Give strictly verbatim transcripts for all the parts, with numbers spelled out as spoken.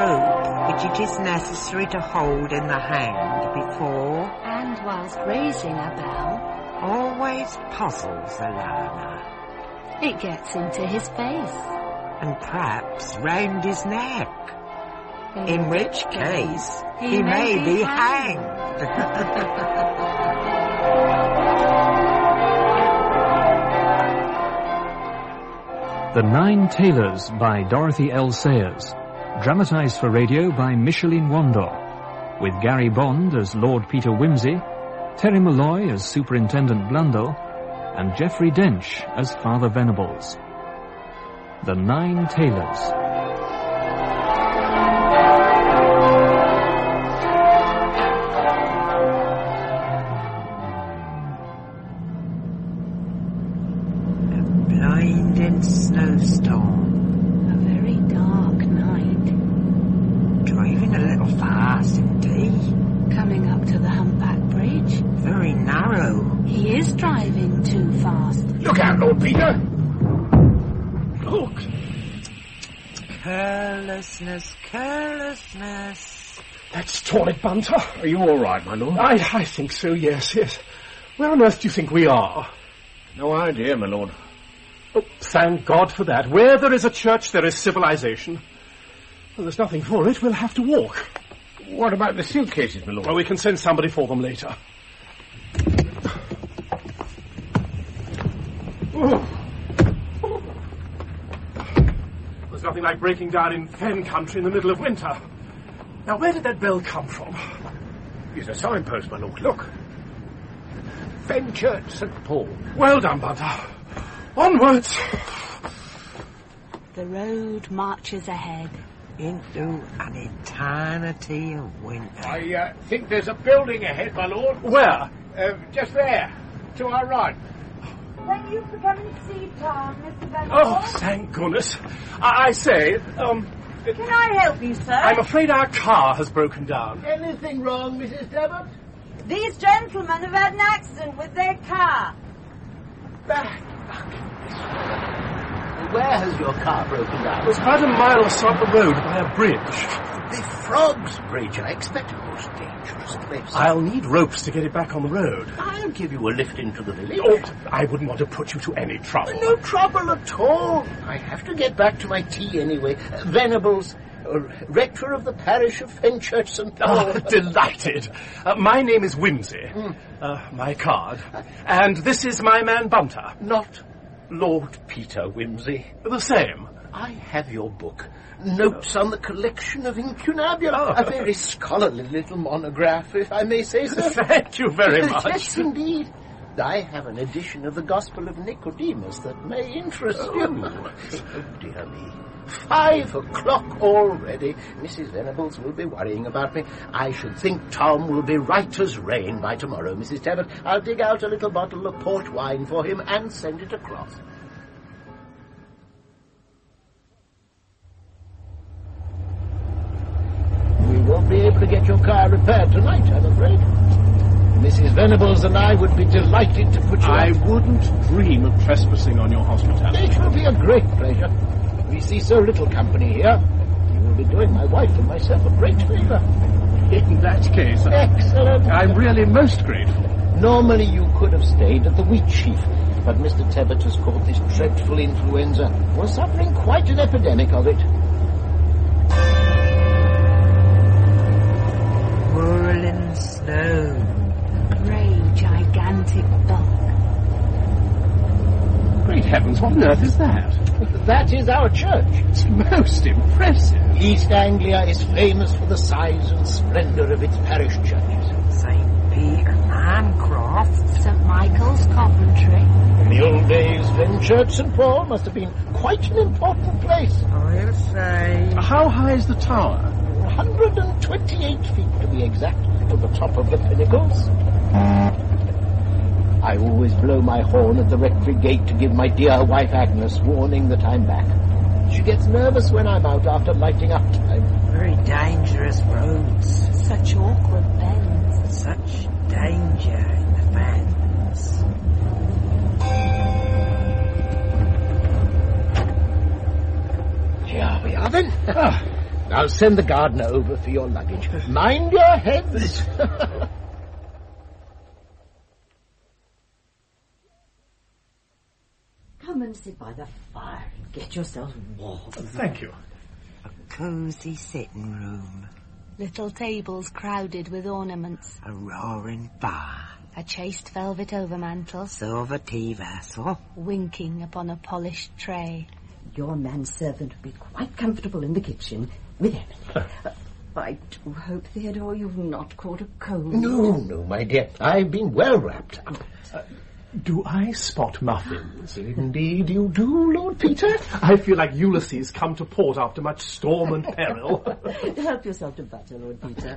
rope which it is necessary to hold in the hand before and whilst raising a bell always puzzles a learner. It gets into his face. And perhaps round his neck. In, in which case he, he may, may be be hanged. The Nine Tailors by Dorothy L. Sayers, dramatised for radio by Micheline Wandor, with Gary Bond as Lord Peter Wimsey, Terry Malloy as Superintendent Blundell, and Geoffrey Dench as Father Venables. The Nine Tailors. Snowstorm. A very dark night. Driving a little fast indeed. Coming up to the Humpback Bridge. Very narrow. He is driving too fast. Look out, Lord Peter! Look! Carelessness, carelessness. Let's torn it, Bunter. Are you all right, my lord? I, I think so, yes, yes. Where on earth do you think we are? No idea, my lord. Oh, thank God for that. Where there is a church, there is civilization. Well, there's nothing for it. We'll have to walk. What about the suitcases, my lord? Well, we can send somebody for them later. Oh. There's nothing like breaking down in fen country in the middle of winter. Now, where did that bell come from? It's a signpost, my lord. Look. Fen Church, Saint Paul. Well done, Bunter. Onwards! The road marches ahead. Into an eternity of winter. I uh, think there's a building ahead, my lord. Where? Uh, just there. To our right. Thank you for coming to see Tom, Mister Venables. Oh, thank goodness. I, I say, um... Can I help you, sir? I'm afraid our car has broken down. Anything wrong, Missus Devitt? These gentlemen have had an accident with their car. Back. Where has your car broken down? It's about a mile or so up the road by a bridge. The Frogs Bridge. I expect a most dangerous place. I'll need ropes to get it back on the road. I'll give you a lift into the village. Oh, I wouldn't want to put you to any trouble. No trouble at all. I have to get back to my tea anyway. Uh, Venables, uh, rector of the parish of Fenchurch Saint Paul. Oh, delighted. Uh, my name is Wimsey. Mm. Uh, my card. And this is my man Bunter. Not Lord Peter Wimsey. The same. I have your book. Notes on the collection of incunabula. Oh. A very scholarly little monograph, if I may say so. Thank you very much. Yes, indeed. I have an edition of the Gospel of Nicodemus that may interest oh. you. Oh, dear me. Five o'clock already. Missus Venables will be worrying about me. I should think Tom will be right as rain by tomorrow, Missus Tebbit. I'll dig out a little bottle of port wine for him and send it across. We won't be able to get your car repaired tonight, I'm afraid. Missus Venables and I would be delighted to put you I up. wouldn't dream of trespassing on your hospitality. It will be a great pleasure. We see so little company here. You will be doing my wife and myself a great favour. In that case, excellent. I'm really most grateful. Normally you could have stayed at the Wheat Sheaf, but Mister Tebbit has caught this dreadful influenza. We're suffering quite an epidemic of it. Whirling snow. A grey, gigantic bulk. Great heavens, what on earth is that? That is our church. It's most impressive. East Anglia is famous for the size and splendour of its parish churches. Saint Peter Mancroft. Saint Michael's Coventry. In the old days, Fenchurch Saint Paul must have been quite an important place. I'll say. How high is the tower? one hundred twenty-eight feet to be exact, to the top of the pinnacles. I always blow my horn at the rectory gate to give my dear wife Agnes warning that I'm back. She gets nervous when I'm out after lighting up time. Very dangerous roads. Such awkward bends. Such danger in the fens. Here we are then. Ah, I'll send the gardener over for your luggage. Mind your heads. Come and sit by the fire and get yourself warm. Thank you. A cosy sitting room. Little tables crowded with ornaments. A roaring fire. A chased velvet overmantel. Silver tea vessel. Winking upon a polished tray. Your manservant will be quite comfortable in the kitchen with Emily. uh, I do hope, Theodore, you've not caught a cold. No, no, my dear. I've been well wrapped up. Uh, do I spot muffins? Indeed you do, Lord Peter. I feel like Ulysses come to port after much storm and peril. Help yourself to butter, Lord Peter.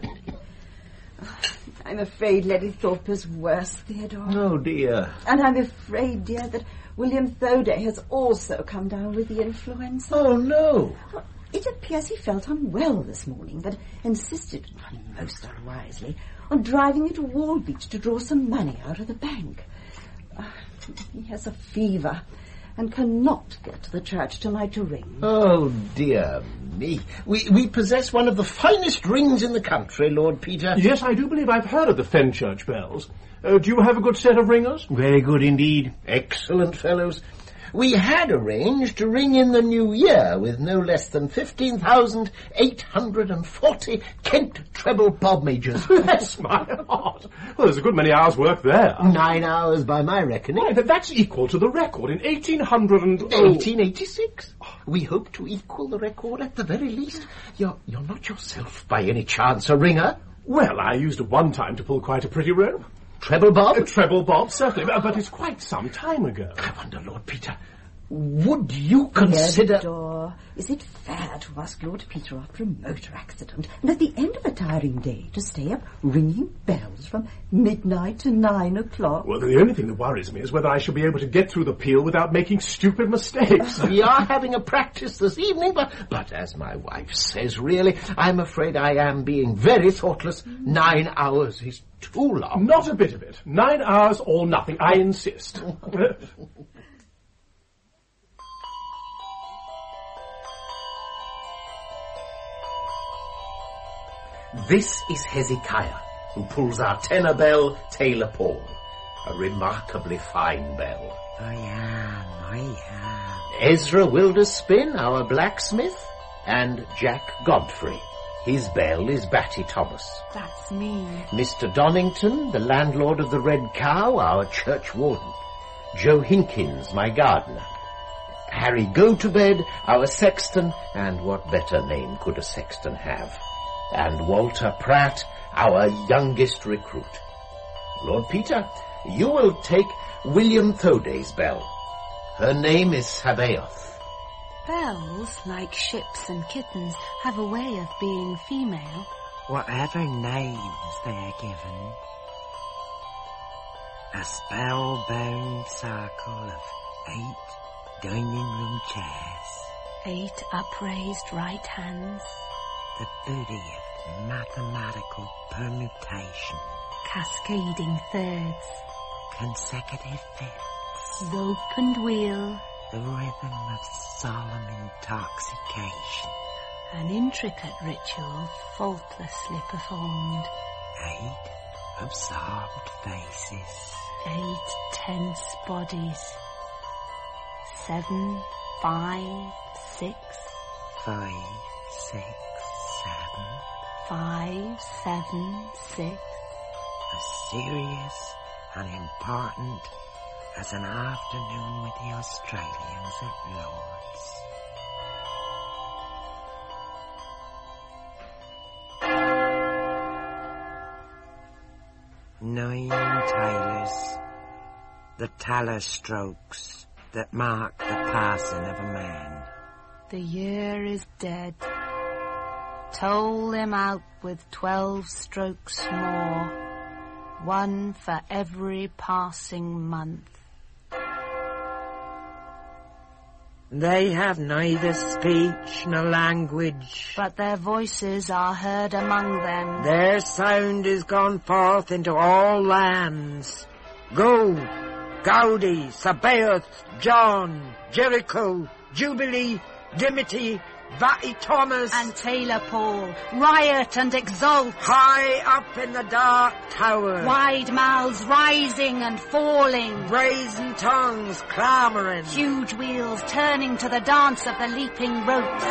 I'm afraid Lady Thorpe is worse, Theodore. Oh, dear. And I'm afraid, dear, that William Thoday has also come down with the influenza. Oh, no. Well, it appears he felt unwell this morning, but insisted, most unwisely, on driving into Walbeach to draw some money out of the bank. Uh, he has a fever and cannot get to the church tonight to ring. Oh, dear me. We we possess one of the finest rings in the country, Lord Peter. Yes, I do believe I've heard of the Fenchurch bells. Uh, do you have a good set of ringers? Very good indeed. Excellent fellows. We had arranged to ring in the new year with no less than fifteen thousand eight hundred forty Kent treble bob majors. Bless my heart. Well, there's a good many hours' work there. Nine hours by my reckoning. Why, that's equal to the record in eighteen hundred and... eighteen eighty-six. We hope to equal the record at the very least. You're, you're not yourself by any chance a ringer? Well, I used at one time to pull quite a pretty rope. Treble bob? Uh, treble bob, certainly, but, but it's quite some time ago. I wonder, Lord Peter, would you consider... Theodore, is it fair to ask Lord Peter after a motor accident and at the end of a tiring day to stay up ringing bells from midnight to nine o'clock? Well, the only thing that worries me is whether I shall be able to get through the peal without making stupid mistakes. We are having a practice this evening, but, but as my wife says, really, I'm afraid I am being very thoughtless. Nine hours is too long. Not a bit of it. Nine hours or nothing, I insist. This is Hezekiah, who pulls our tenor bell, Taylor Paul. A remarkably fine bell. I am, I am. Ezra Wilderspin, our blacksmith, and Jack Godfrey. His bell is Batty Thomas. That's me. Mister Donnington, the landlord of the Red Cow, our church warden. Joe Hinkins, my gardener. Harry Go-to-Bed, our sexton, and what better name could a sexton have? And Walter Pratt, our youngest recruit. Lord Peter, you will take William Thoday's bell. Her name is Sabaoth. Bells, like ships and kittens, have a way of being female. Whatever names they are given. A spellbound circle of eight dining room chairs. Eight upraised right hands. The booty of mathematical permutation. Cascading thirds. Consecutive fifths. Rope and wheel. The rhythm of solemn intoxication. An intricate ritual faultlessly performed. Eight absorbed faces. Eight tense bodies. Seven, five, six. Five, six, seven. Five, seven, six. As serious and important as an afternoon with the Australians at Lord's. Nine tailors, the taller strokes that mark the passing of a man. The year is dead. Toll them out with twelve strokes more, one for every passing month. They have neither speech nor language, but their voices are heard among them. Their sound is gone forth into all lands. Go, Gaudy, Sabaoth, John, Jericho, Jubilee, Dimity, Vatty Thomas, and Taylor Paul. Riot and exult. High up in the dark tower. Wide mouths rising and falling. Brazen tongues clamouring. Huge wheels turning to the dance of the leaping ropes.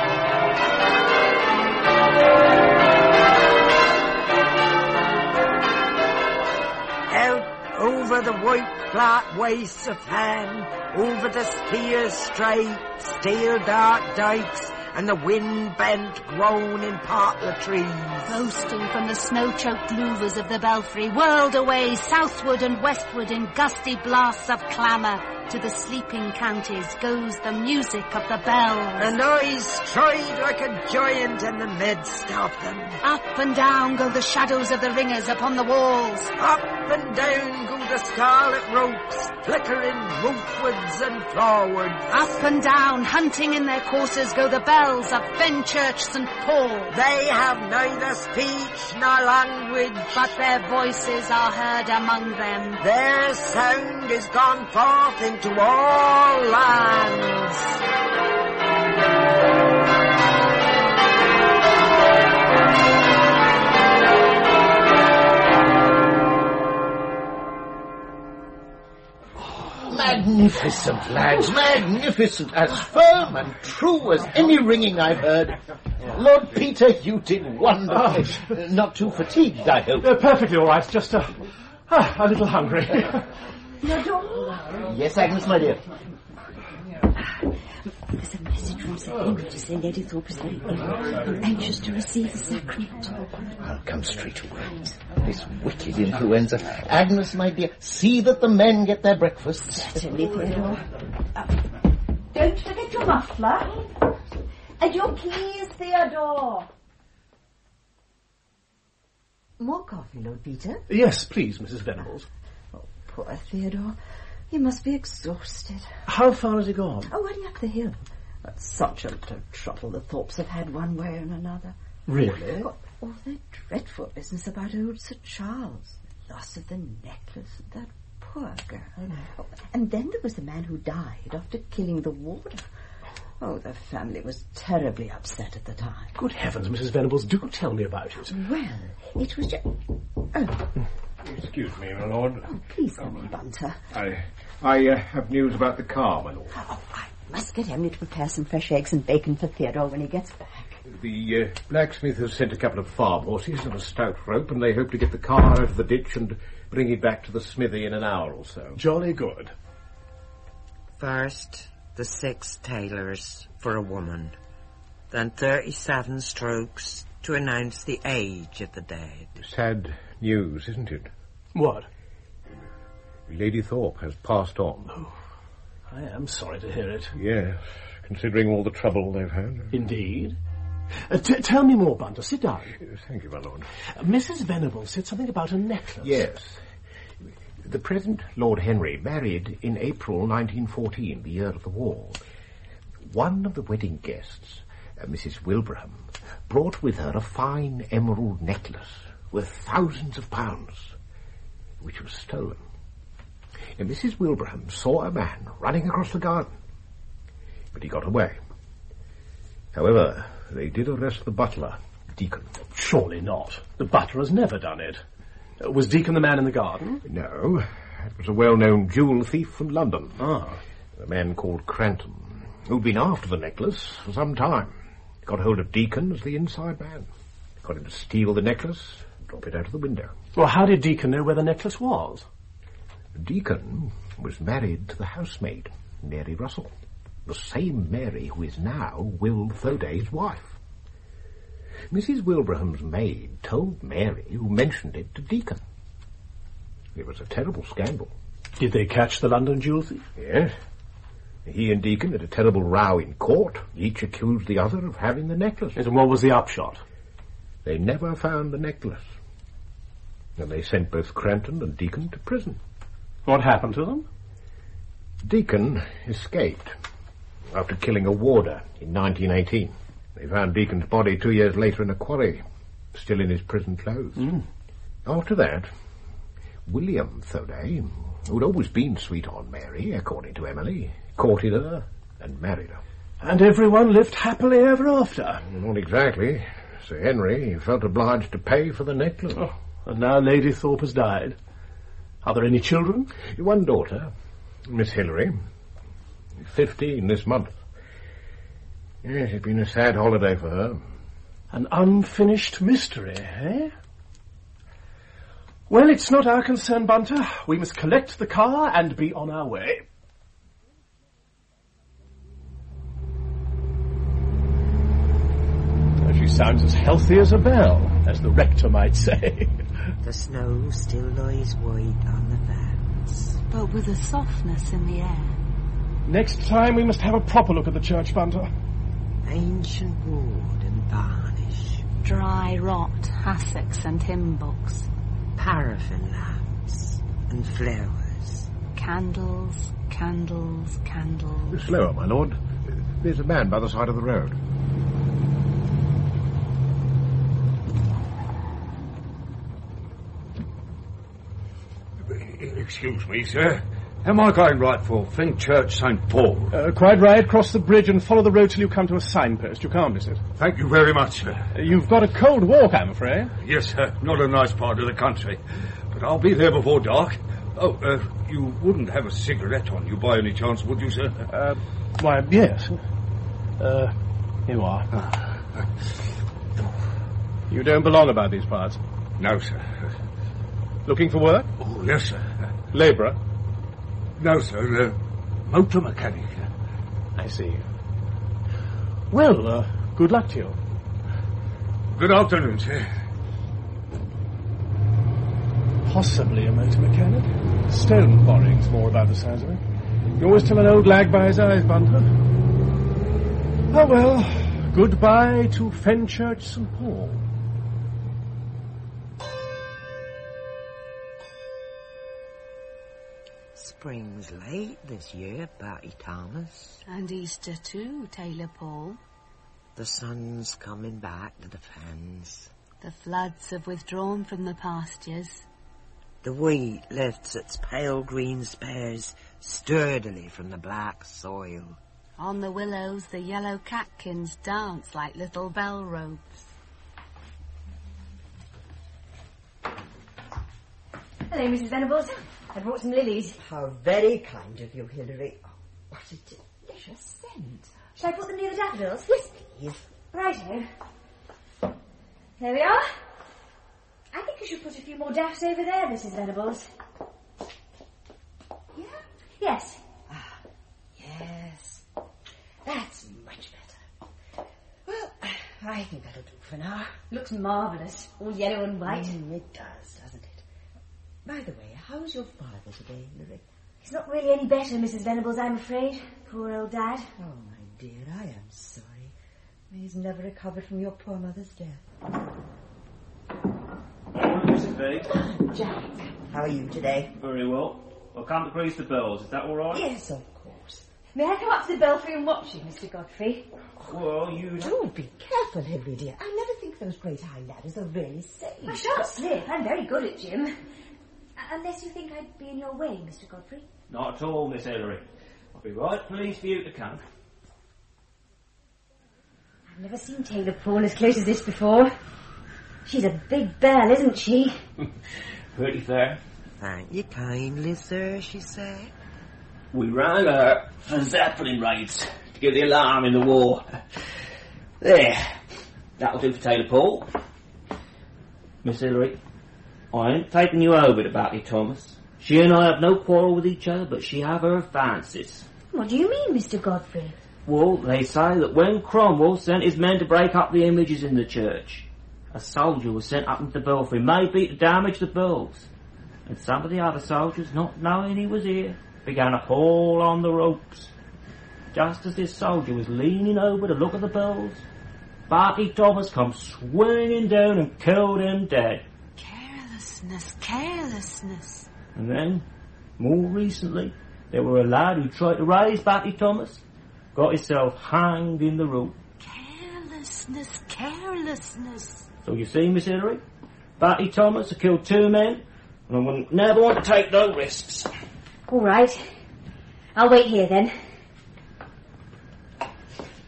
Out over the white flat wastes of fen, over the spear straight, steel dark dikes, and the wind-bent groan in poplar trees. Boasting from the snow-choked louvers of the belfry, whirled away southward and westward in gusty blasts of clamour. To the sleeping counties goes the music of the bells. And I stride like a giant in the midst of them. Up and down go the shadows of the ringers upon the walls. Up and down go the scarlet ropes, flickering ropewards and floorwards. Up and down, hunting in their courses, go the bells of Fenchurch Saint Paul. They have neither speech nor language, but their voices are heard among them. Their sound is gone forth into all lands. Magnificent, lads, magnificent, as firm and true as any ringing I've heard. Lord Peter, you did wonderfully. Oh. Not too fatigued, I hope. Uh, perfectly all right, just uh, uh, a little hungry. Yes, Agnes, my dear. There's a message from Sir Henry to say Lady Thorpe is very ill and anxious to receive the sacrament. I'll come straight away. This wicked influenza. Agnes, my dear, see that the men get their breakfasts. Certainly, Theodore. Uh, don't forget your muffler. And your keys, Theodore. More coffee, Lord Peter? Yes, please, Missus Venables. Oh, poor Theodore. He must be exhausted. How far has he gone? Oh, only up the hill. That's such a lot of trouble the Thorpes have had one way and another. Really? Oh, all that dreadful business about old Sir Charles. The loss of the necklace. That poor girl. Oh, and then there was the man who died after killing the warder. Oh, the family was terribly upset at the time. Good heavens, Missus Venables, do tell me about it. Well, it was just... Oh. Excuse me, my lord. Oh, please come in, Bunter. I I uh, have news about the car, my lord. Oh, I must get Emily to prepare some fresh eggs and bacon for Theodore when he gets back. The uh, blacksmith has sent a couple of farm horses and a stout rope, and they hope to get the car out of the ditch and bring it back to the smithy in an hour or so. Jolly good. First, the six tailors for a woman. Then thirty-seven strokes to announce the age of the dead. Sad news, isn't it? What? Lady Thorpe has passed on. Oh, I am sorry to hear it. Yes, considering all the trouble they've had. Indeed. Uh, t- tell me more, Bunter. Sit down. Thank you, my lord. Uh, Missus Venables said something about a necklace. Yes. The present Lord Henry married in April nineteen fourteen, the year of the war. One of the wedding guests, uh, Missus Wilbraham, brought with her a fine emerald necklace worth thousands of pounds, which was stolen. And Missus Wilbraham saw a man running across the garden, but he got away. However, they did arrest the butler, Deacon. Surely not. The butler has never done it. Uh, was Deacon the man in the garden? No, it was a well-known jewel thief from London. Ah. A man called Cranton, who'd been after the necklace for some time. Got hold of Deacon as the inside man. Got him to steal the necklace, drop it out of the window. Well, how did Deacon know where the necklace was? Deacon was married to the housemaid, Mary Russell. The same Mary who is now Will Thoday's wife. Missus Wilbraham's maid told Mary, who mentioned it to Deacon. It was a terrible scandal. Did they catch the London jewel thief? Yes. He and Deacon had a terrible row in court. Each accused the other of having the necklace. Yes, and what was the upshot? They never found the necklace. And they sent both Cranton and Deacon to prison. What happened to them? Deacon escaped after killing a warder in nineteen eighteen. They found Deacon's body two years later in a quarry, still in his prison clothes. Mm. After that, William Thoday, who'd always been sweet on Mary, according to Emily, courted her and married her. And everyone lived happily ever after. Not exactly. Sir Henry felt obliged to pay for the necklace. Oh, and now Lady Thorpe has died. Are there any children? One daughter, Miss Hilary. Fifteen this month. Yes, it's been a sad holiday for her. An unfinished mystery, eh? Well, it's not our concern, Bunter. We must collect the car and be on our way. She sounds as healthy as a bell, as the rector might say. The snow still lies white on the vans, but with a softness in the air. Next time we must have a proper look at the church, Bunter. Ancient wood and varnish. Dry rot, hassocks and hymn books. Paraffin lamps and flowers. Candles, candles, candles. Slower, my lord. There's a man by the side of the road. Excuse me, sir. Am I going right for Fenchurch Saint Paul? Uh, quite right. Cross the bridge and follow the road till you come to a signpost. You can't miss it. Thank you very much, sir. Uh, you've got a cold walk, I'm afraid. Yes, sir. Not a nice part of the country. But I'll be there before dark. Oh, uh, you wouldn't have a cigarette on you by any chance, would you, sir? Uh, why, yes. Uh, here you are. Ah. You don't belong about these parts. No, sir. Looking for work? Oh, yes, sir. Labourer? No, sir. Uh, motor mechanic. I see. Well, uh, good luck to you. Good afternoon, sir. Possibly a motor mechanic. Stone quarrying's more about the size of it. You always tell an old lag by his eyes, Bunter. Oh, well, goodbye to Fenchurch Saint Paul. Spring's late this year, Bertie Thomas. And Easter too, Taylor Paul. The sun's coming back to the fens. The floods have withdrawn from the pastures. The wheat lifts its pale green spurs sturdily from the black soil. On the willows the yellow catkins dance like little bell ropes. Hello, Missus Venables. I brought some lilies. How very kind of you, Hilary. Oh, what a delicious scent. Shall I put them near the daffodils? Yes, please. Righto. There we are. I think I should put a few more daffs over there, Missus Venables. Yeah? Yes. Ah, yes. That's much better. Well, I think that'll do for now. Looks marvellous. All yellow and white. Mm, it does, doesn't it? By the way, how's your father today, Hilary? He's not really any better, Missus Venables, I'm afraid. Poor old Dad. Oh, my dear, I am sorry. He's never recovered from your poor mother's death. Morning, Missus B. Ah, Jack, how are you today? Very well. I'll come to grease the bells. Is that all right? Yes, of course. May I come up to the belfry and watch you, Mister Godfrey? Well, you... Do be careful, Hilary, dear. I never think those great high ladders are really safe. I shan't slip. I'm very good at gym. Uh, unless you think I'd be in your way, Mister Godfrey. Not at all, Miss Hilary. I'll be right pleased for you to come. I've never seen Taylor Paul as close as this before. She's a big bell, isn't she? Pretty fair. Thank you kindly, sir, she said. We ran her for Zeppelin raids to give the alarm in the war. There. That'll do for Taylor Paul. Miss Hilary, I ain't taking you over to Bertie Thomas. She and I have no quarrel with each other, but she have her fancies. What do you mean, Mister Godfrey? Well, they say that when Cromwell sent his men to break up the images in the church, a soldier was sent up into the belfry, maybe to damage the bells. And some of the other soldiers, not knowing he was here, began to haul on the ropes. Just as this soldier was leaning over to look at the bells, Bertie Thomas come swinging down and killed him dead. Carelessness, carelessness. And then, more recently, there were a lad who tried to raise Bertie Thomas, got himself hanged in the rope. Carelessness, carelessness. So you see, Miss Hilary, Bertie Thomas had killed two men, and I wouldn't never want to take no risks. All right. I'll wait here then.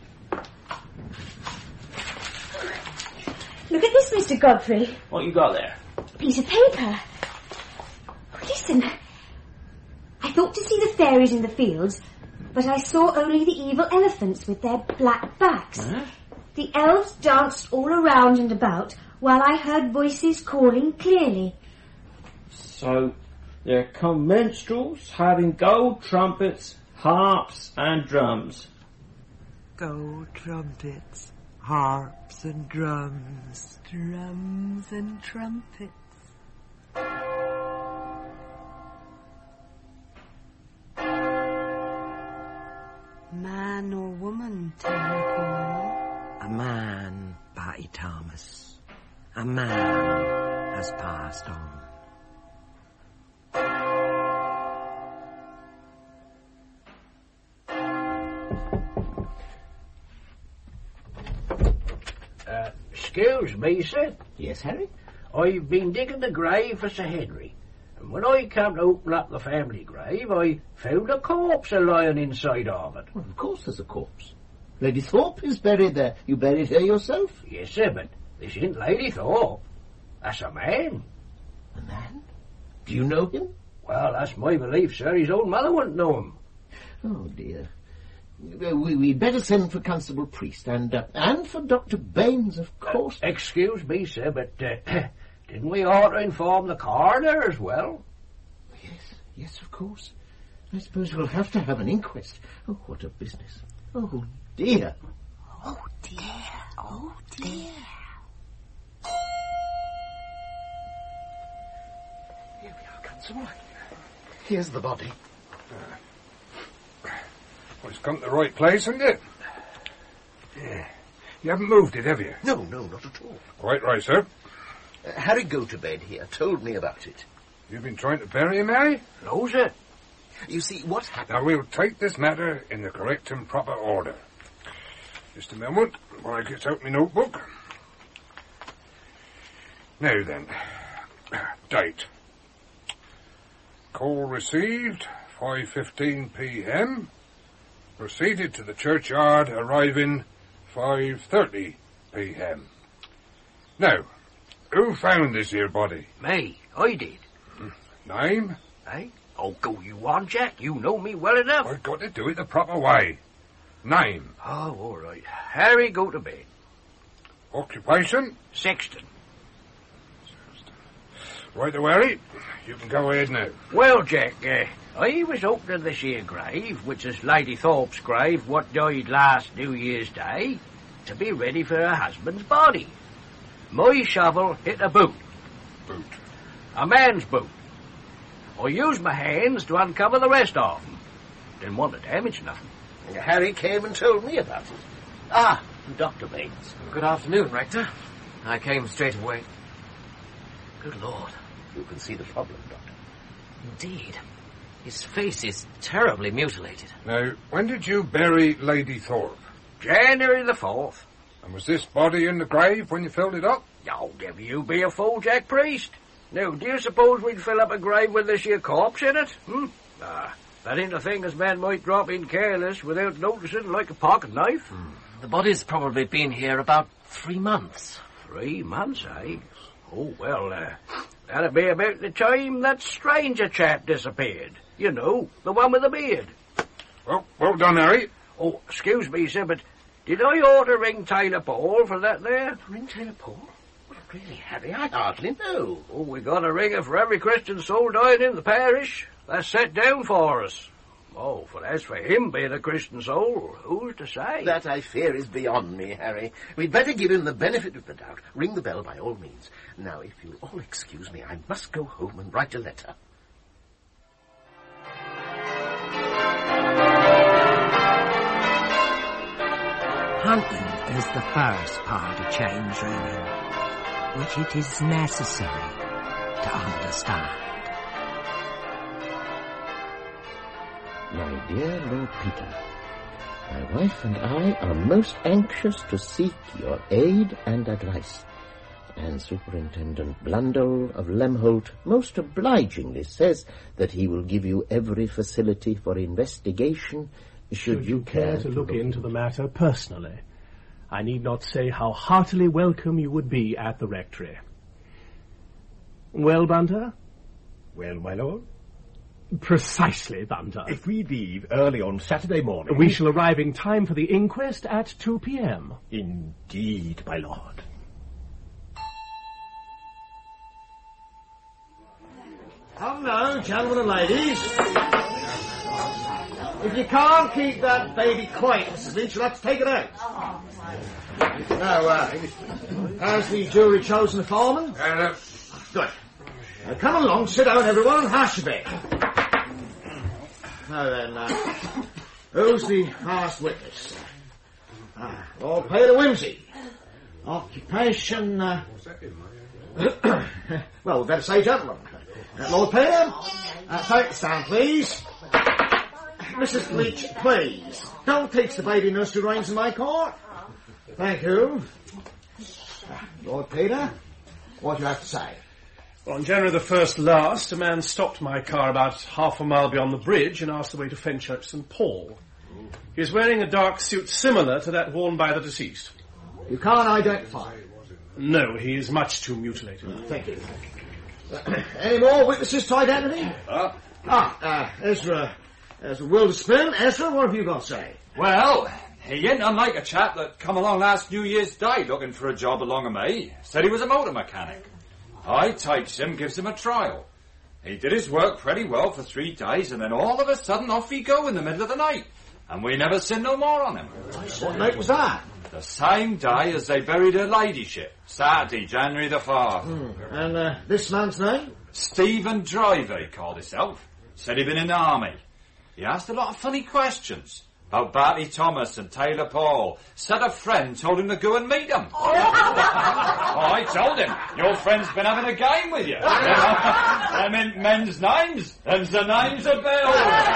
is, Mister Godfrey. What you got there? A piece of paper. Oh, listen. I thought to see the fairies in the fields, but I saw only the evil elephants with their black backs. Huh? The elves danced all around and about, while I heard voices calling clearly. So, there come minstrels having gold trumpets, harps and drums. Gold trumpets, harps and drums. Drums and trumpets. Man or woman, Taylor Paul? A man, Patty Thomas. A man has passed on. Uh, excuse me, sir. Yes, Harry? I've been digging the grave for Sir Henry, and when I come to open up the family grave, I found a corpse lying inside of it. Well, of course there's a corpse. Lady Thorpe is buried there. You buried her yourself? Yes, sir, but this isn't Lady Thorpe. That's a man. A man? Do you know him? Well, that's my belief, sir. His own mother wouldn't know him. Oh, dear. We, we'd better send for Constable Priest and uh, and for Doctor Baines, of course. Uh, excuse me, sir, but uh, didn't we ought to inform the coroner as well? Yes, yes, of course. I suppose we'll have to have an inquest. Oh, what a business. Oh, dear. Oh, dear. Oh, dear. Here we are, Constable. Here's the body. Well, it's come to the right place, hasn't it? Yeah. You haven't moved it, have you? No, no, not at all. Quite right, sir. Uh, Harry Gotobed here told me about it. You've been trying to bury him, Harry? No, sir. You see, what happened... Now, we'll take this matter in the correct and proper order. Just a moment, while I get out my notebook. Now then, date. Call received, five fifteen p m Proceeded to the churchyard, arriving five thirty p m Now, who found this here body? Me, I did. Name? Eh? Oh, go you on, Jack. You know me well enough. I've got to do it the proper way. Name? Oh, all right. Harry Gotobed. Occupation? Sexton. Right away, Harry. You can go ahead now. Well, Jack, uh, I was opening this here grave, which is Lady Thorpe's grave, what died last New Year's Day, to be ready for her husband's body. My shovel hit a boot. Boot? A man's boot. I used my hands to uncover the rest of them. Didn't want to damage nothing. Harry came and told me about it. Ah, Doctor Baines. Good afternoon, Rector. I came straight away. Good Lord. You can see the problem, Doctor. Indeed. His face is terribly mutilated. Now, when did you bury Lady Thorpe? January the fourth. And was this body in the grave when you filled it up? Oh, never you be a fool, Jack Priest. Now, do you suppose we'd fill up a grave with this here corpse in it? Hmm? Ah, that ain't a thing as man might drop in careless without noticing like a pocket knife. Hmm. The body's probably been here about three months. Three months, eh? Oh, well, uh, that'd be about the time that stranger chap disappeared. You know, the one with the beard. Well, well done, Harry. Oh, excuse me, sir, but did I ought to ring Taylor Paul for that there? Ring Taylor Paul? Well, really, Harry, I hardly know. Oh, we got a ringer for every Christian soul dying in the parish. That's set down for us. Oh, for as for him being a Christian soul, who's to say? That, I fear, is beyond me, Harry. We'd better give him the benefit of the doubt. Ring the bell by all means. Now, if you'll all excuse me, I must go home and write a letter. Hunting is the first part of change reading, which it is necessary to understand. My dear Lord Peter, my wife and I are most anxious to seek your aid and advice, and Superintendent Blundell of Lemholt most obligingly says that he will give you every facility for investigation should, should you you care, care to to look look into the matter personally. I need not say how heartily welcome you would be at the rectory. Well, Bunter? Well, my lord? Precisely, Bunter. If we leave early on Saturday morning... We shall arrive in time for the inquest at two p.m. Indeed, my lord. Come now, gentlemen and ladies. If you can't keep that baby quiet, Missus Lynch, you'll have to take it out. Now, uh, has the jury chosen a foreman? Uh, Good. Now, come along, sit down, everyone, and hash a bit. Now then, uh, who's the last witness? Uh, Lord Peter Wimsey. Occupation, uh... well, we'd better say gentlemen. Uh, Lord Peter, uh, take the stand, please. Missus Leach, please. Don't teach the baby nursery rhymes in my court. Thank you. Uh, Lord Peter, what do you have to say? Well, on January the first last, a man stopped my car about half a mile beyond the bridge and asked the way to Fenchurch Saint Paul. He was wearing a dark suit similar to that worn by the deceased. You can't identify him? No, he is much too mutilated. Uh, thank you. Uh, any more witnesses to identity? Uh, ah, uh, Ezra, Ezra Wilderspin. Ezra, what have you got to say? Well, he ain't unlike a chap that come along last New Year's Day looking for a job along of me. Said he was a motor mechanic. I takes him, gives him a trial. He did his work pretty well for three days, and then all of a sudden off he go in the middle of the night. And we never seen no more on him. What night was that? The same day as they buried her ladyship. Saturday, January the fourth. Hmm. And uh, this man's name? Stephen Driver, he called himself. Said he'd been in the army. He asked a lot of funny questions. About Barty Thomas and Taylor Paul. Said a friend told him to go and meet them. Oh, I told him, your friend's been having a game with you. I meant men's names. Them's the names of Bill.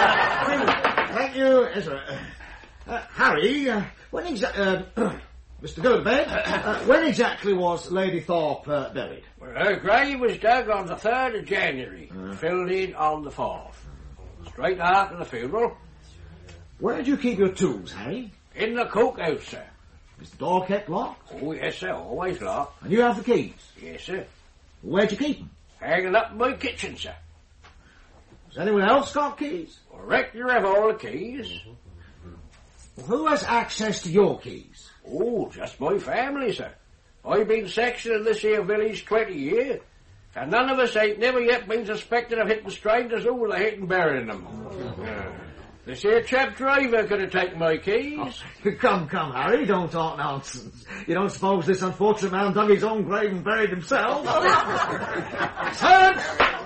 Thank you, Ezra. Uh, Harry, uh, when exactly... Uh, Mister Gilbert, uh, when exactly was Lady Thorpe uh, buried? Well, her grave was dug on the third of January, uh. filled in on the fourth. Straight after the funeral. Where do you keep your tools, Harry? In the cookhouse, sir. Is the door kept locked? Oh, yes, sir, always locked. And you have the keys? Yes, sir. Where'd you keep them? Hanging up in my kitchen, sir. Has anyone else got keys? Well, Rector have all the keys. Well, who has access to your keys? Oh, just my family, sir. I've been section of this here village twenty years, and none of us ain't never yet been suspected of hitting strangers over the head and burying them. Uh, this here chap Driver could have taken my keys. Oh, come, come, Harry, don't talk nonsense. You don't suppose this unfortunate man dug his own grave and buried himself? Silence!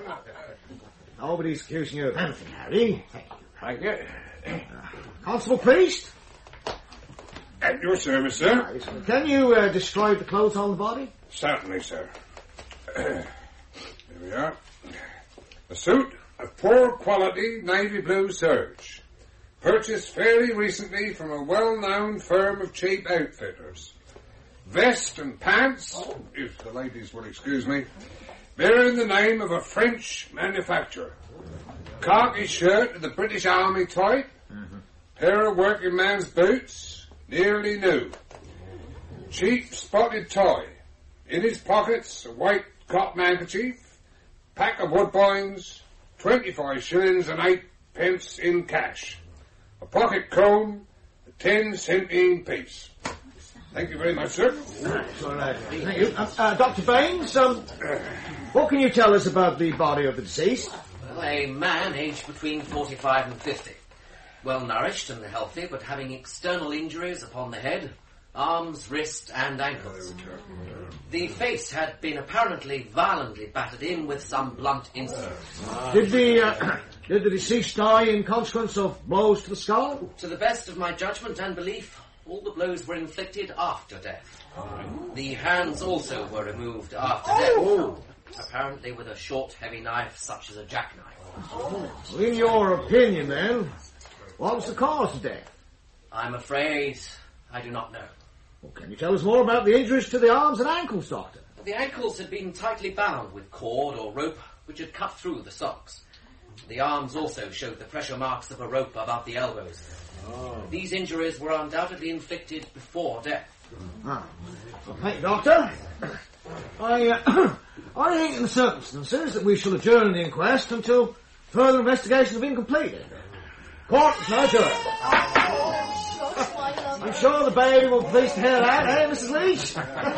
Nobody's accusing you of anything, Harry. Thank you. Uh, Constable Priest? At your service, sir. Can you uh, describe the clothes on the body? Certainly, sir. Here we are. A suit of poor quality navy blue serge. Purchased fairly recently from a well-known firm of cheap outfitters. Vest and pants, if the ladies will excuse me, bearing the name of a French manufacturer. Khaki shirt of the British Army type. Mm-hmm. Pair of working man's boots, nearly new. Cheap spotted tie. In his pockets, a white cotton handkerchief. Pack of woodbines, twenty-five shillings and eight pence in cash. A pocket comb, a ten centime piece. Thank you very much, sir. Thank you. Uh, uh, Doctor Baines, um, what can you tell us about the body of the deceased? Well, a man aged between forty-five and fifty. Well nourished and healthy, but having external injuries upon the head, arms, wrist, and ankles. The face had been apparently violently battered in with some blunt instrument. Did the uh, did the deceased die in consequence of blows to the skull? To the best of my judgment and belief, all the blows were inflicted after death. The hands also were removed after death, apparently with a short, heavy knife such as a jackknife. Well, in your opinion, then, what was the cause of death? I'm afraid I do not know. Well, can you tell us more about the injuries to the arms and ankles, Doctor? The ankles had been tightly bound with cord or rope which had cut through the socks. The arms also showed the pressure marks of a rope above the elbows. Oh. These injuries were undoubtedly inflicted before death. Ah. Well, thank you, Doctor. I, uh, I think in the circumstances that we shall adjourn the inquest until further investigations have been completed. Court is now adjourned. I'm sure the baby will be pleased to hear that, eh, Missus Leach?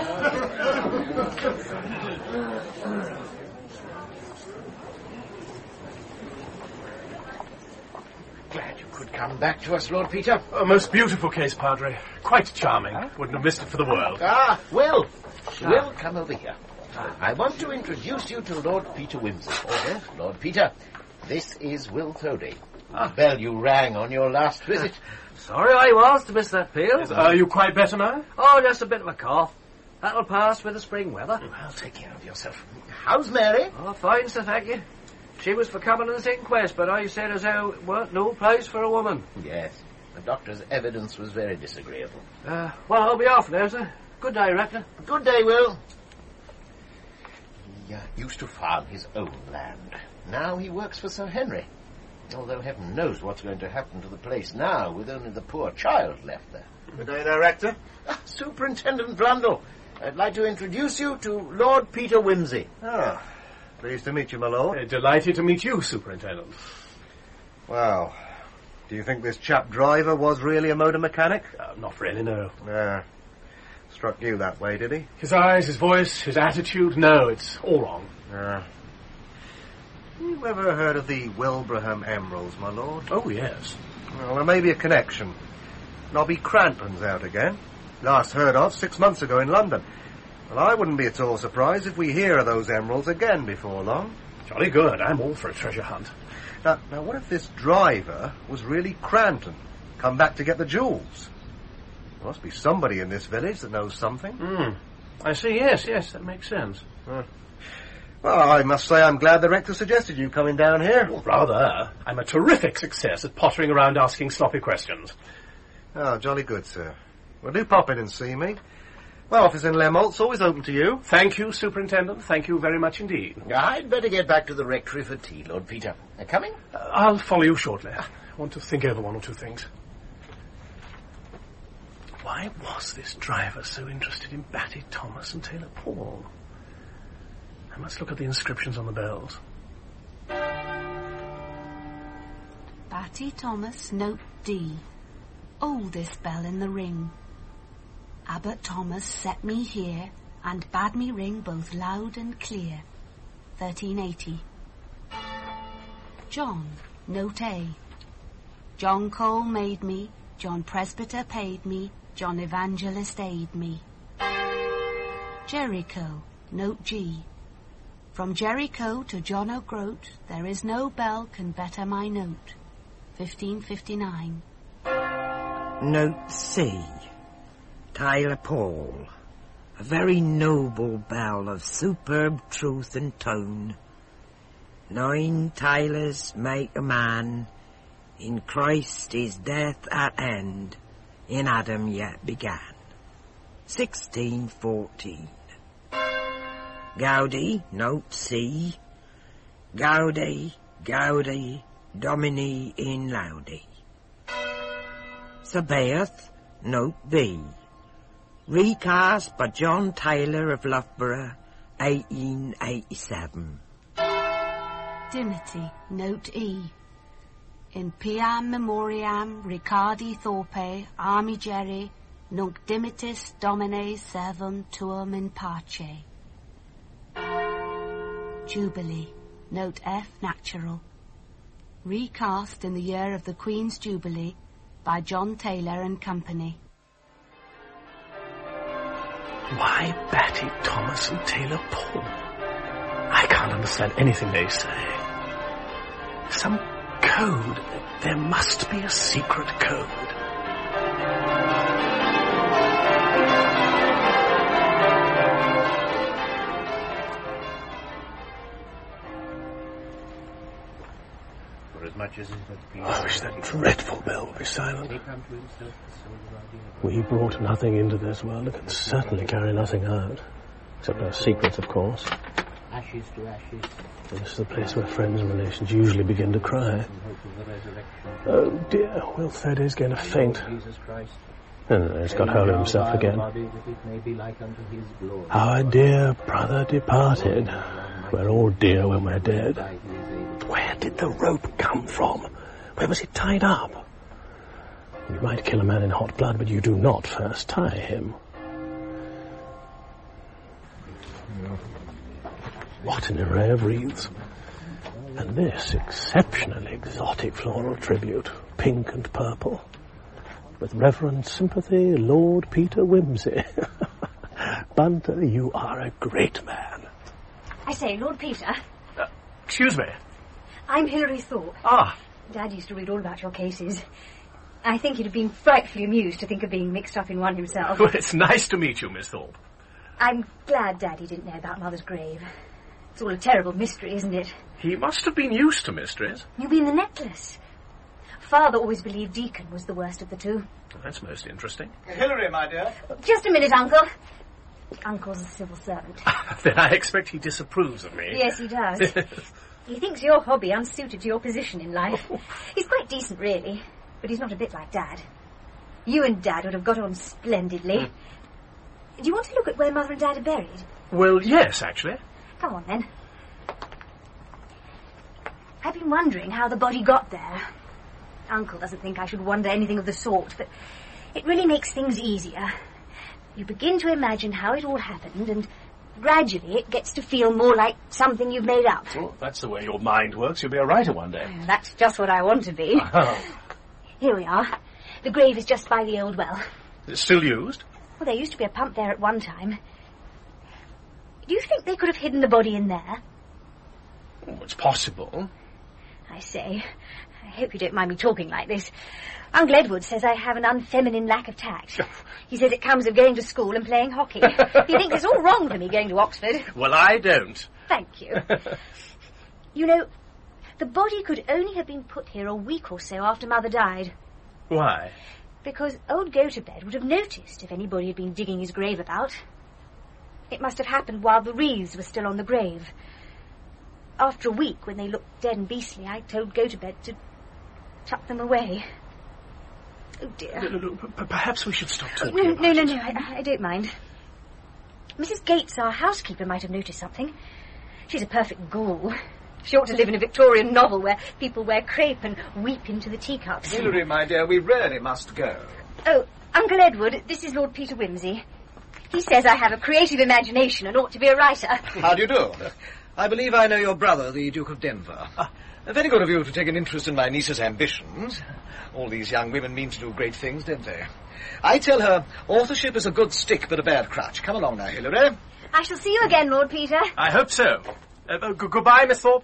Glad you could come back to us, Lord Peter. A most beautiful case, Padre. Quite charming. Huh? Wouldn't have missed it for the world. Ah, Will. Ah. Will, come over here. I want to introduce you to Lord Peter Wimsey. Oh, yes? Lord Peter, this is Will Thody. Ah. Bell you rang on your last visit. Sorry I was to miss that peal. Yes, are you quite better now? Oh, just a bit of a cough. That'll pass with the spring weather. Well, take care of yourself. How's Mary? Oh, fine, sir, thank you. She was for coming to this inquest, but I said as how it weren't no place for a woman. Yes. The doctor's evidence was very disagreeable. Uh, well, I'll be off now, sir. Good day, Rector. Good day, Will. He uh, used to farm his own land. Now he works for Sir Henry. Although heaven knows what's going to happen to the place now, with only the poor child left there. Good day, Director. Ah, Superintendent Blundell. I'd like to introduce you to Lord Peter Wimsey. Ah, pleased to meet you, my lord. Uh, delighted to meet you, Superintendent. Well, do you think this chap driver was really a motor mechanic? Uh, not really, no. Ah, struck you that way, did he? His eyes, his voice, his attitude, no, it's all wrong. Ah. You ever heard of the Wilbraham Emeralds, my lord? Oh, yes. Well, there may be a connection. Nobby Cranton's out again. Last heard of six months ago in London. Well, I wouldn't be at all surprised if we hear of those emeralds again before long. Jolly good. I'm all for a treasure hunt. Now, now what if this driver was really Cranton, come back to get the jewels? There must be somebody in this village that knows something. Hmm. I see, yes, yes, that makes sense. Uh. Well, I must say I'm glad the rector suggested you coming down here. Well, rather. I'm a terrific success at pottering around asking sloppy questions. Oh, jolly good, sir. Well, do pop in and see me. My office in Lemholt's always open to you. Thank you, Superintendent. Thank you very much indeed. I'd better get back to the rectory for tea, Lord Peter. Uh, coming? Uh, I'll follow you shortly. I want to think over one or two things. Why was this driver so interested in Batty Thomas and Taylor Paul? I must look at the inscriptions on the bells. Batty Thomas, note D. Oldest bell in the ring. Abbot Thomas set me here and bade me ring both loud and clear. thirteen eighty. John, note A. John Cole made me, John Presbyter paid me, John Evangelist aid me. Jericho, note G. From Jericho to John O'Groat, there is no bell can better my note. fifteen fifty-nine. Note C. Taylor Paul. A very noble bell of superb truth and tone. Nine tailors make a man. In Christ his death at end. In Adam yet began. sixteen fourteen. Gaudi, note C. Gaudi, Gaudi, Domini in Laudi. Sabaoth, note B. Recast by John Taylor of Loughborough, eighteen eighty-seven. Dimity, note E. In Piam Memoriam Ricardi Thorpe, Armi Jerry, Nunc Dimitis Domine Servum Tuum in Pace. Jubilee, note F natural. Recast in the year of the Queen's Jubilee by John Taylor and Company. Why Batty Thomas and Taylor Paul? I can't understand anything they say. Some code. There must be a secret code. For as much as it had been... I wish that dreadful bell would be silent. We brought nothing into this world and can certainly carry nothing out. Except our secrets, of course. Ashes to ashes. This is the place where friends and relations usually begin to cry. Oh dear, Will Thady is going to faint. Jesus Christ, Oh, he's got hold of himself again. Our dear brother departed. We're all dear when we're dead. Where did the rope come from? Where was it tied up? You might kill a man in hot blood, but you do not first tie him. What an array of wreaths. And this exceptionally exotic floral tribute, pink and purple. With reverent sympathy, Lord Peter Wimsey. Bunter, you are a great man. I say, Lord Peter. Uh, excuse me. I'm Hilary Thorpe. Ah. Dad used to read all about your cases. I think he'd have been frightfully amused to think of being mixed up in one himself. Well, it's nice to meet you, Miss Thorpe. I'm glad Daddy didn't know about Mother's grave. It's all a terrible mystery, isn't it? He must have been used to mysteries. You mean the necklace? Father always believed Deacon was the worst of the two. That's most interesting. Hilary, my dear. Just a minute, Uncle. Uncle's a civil servant. Then I expect he disapproves of me. Yes, he does. He thinks your hobby unsuited to your position in life. He's quite decent, really, but he's not a bit like Dad. You and Dad would have got on splendidly. Mm. Do you want to look at where Mother and Dad are buried? Well, yes, actually. Come on, then. I've been wondering how the body got there. Uncle doesn't think I should wonder anything of the sort, but it really makes things easier. You begin to imagine how it all happened, and gradually it gets to feel more like something you've made up. Oh, that's the way your mind works. You'll be a writer one day. That's just what I want to be. Oh. Here we are. The grave is just by the old well. It's still used? Well, there used to be a pump there at one time. Do you think they could have hidden the body in there? Oh, it's possible. I say, I hope you don't mind me talking like this. Uncle Edward says I have an unfeminine lack of tact. He says it comes of going to school and playing hockey. He thinks it's all wrong for me going to Oxford. Well, I don't. Thank you. You know, the body could only have been put here a week or so after Mother died. Why? Because old Gotobed would have noticed if anybody had been digging his grave about. It must have happened while the wreaths were still on the grave. After a week, when they looked dead and beastly, I told Gotobed to tuck them away. Oh, dear. No, no, no, perhaps we should stop talking No, about no, no, it. no, I, I don't mind. Missus Gates, our housekeeper, might have noticed something. She's a perfect ghoul. She ought to live in a Victorian novel where people wear crepe and weep into the teacups. Hilary, my dear, we really must go. Oh, Uncle Edward, this is Lord Peter Wimsey. He says I have a creative imagination and ought to be a writer. How do you do? I believe I know your brother, the Duke of Denver. Ah, very good of you to take an interest in my niece's ambitions. All these young women mean to do great things, don't they? I tell her authorship is a good stick but a bad crutch. Come along now, Hilary. I shall see you again, Lord Peter. I hope so. Uh, uh, g- goodbye, Miss Thorpe.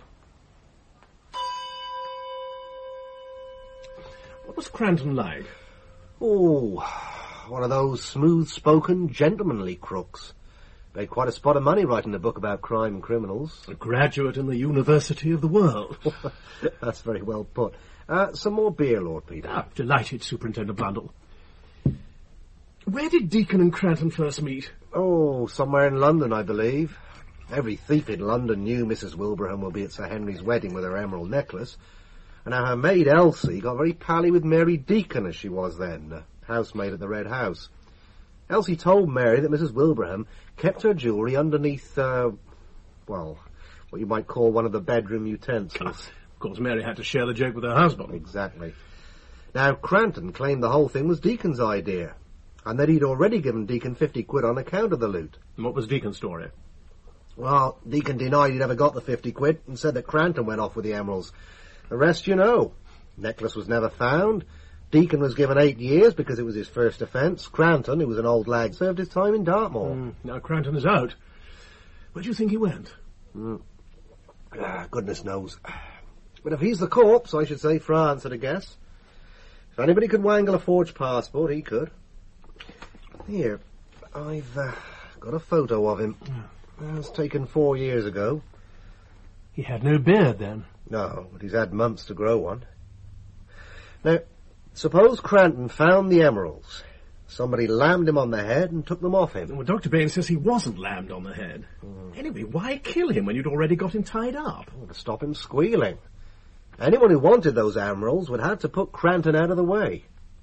What was Cranton like? Oh, one of those smooth-spoken, gentlemanly crooks. Made quite a spot of money writing a book about crime and criminals. A graduate in the University of the World. That's very well put. Uh, some more beer, Lord Peter. Ah, delighted, Superintendent Blundell. Where did Deacon and Cranton first meet? Oh, somewhere in London, I believe. Every thief in London knew Missus Wilbraham will be at Sir Henry's wedding with her emerald necklace. And now her maid, Elsie, got very pally with Mary Deacon, as she was then, the housemaid at the Red House. Elsie told Mary that Missus Wilbraham kept her jewellery underneath, uh, well, what you might call one of the bedroom utensils. Of course, Mary had to share the joke with her husband. Exactly. Now, Cranton claimed the whole thing was Deacon's idea, and that he'd already given Deacon fifty quid on account of the loot. And what was Deacon's story? Well, Deacon denied he'd ever got the fifty quid and said that Cranton went off with the emeralds. The rest you know. Necklace was never found. Deacon was given eight years because it was his first offence. Cranton, who was an old lag, served his time in Dartmoor. Mm, now Cranton is out. Where do you think he went? Mm. Ah, goodness knows. But if he's the corpse, I should say France at a guess. If anybody could wangle a forged passport, he could. Here, I've uh, got a photo of him. It was taken four years ago. He had no beard then? No, but he's had months to grow one. Now, suppose Cranton found the emeralds. Somebody lammed him on the head and took them off him. Well, Doctor Bain says he wasn't lammed on the head. Mm. Anyway, why kill him when you'd already got him tied up? Oh, to stop him squealing. Anyone who wanted those emeralds would have to put Cranton out of the way.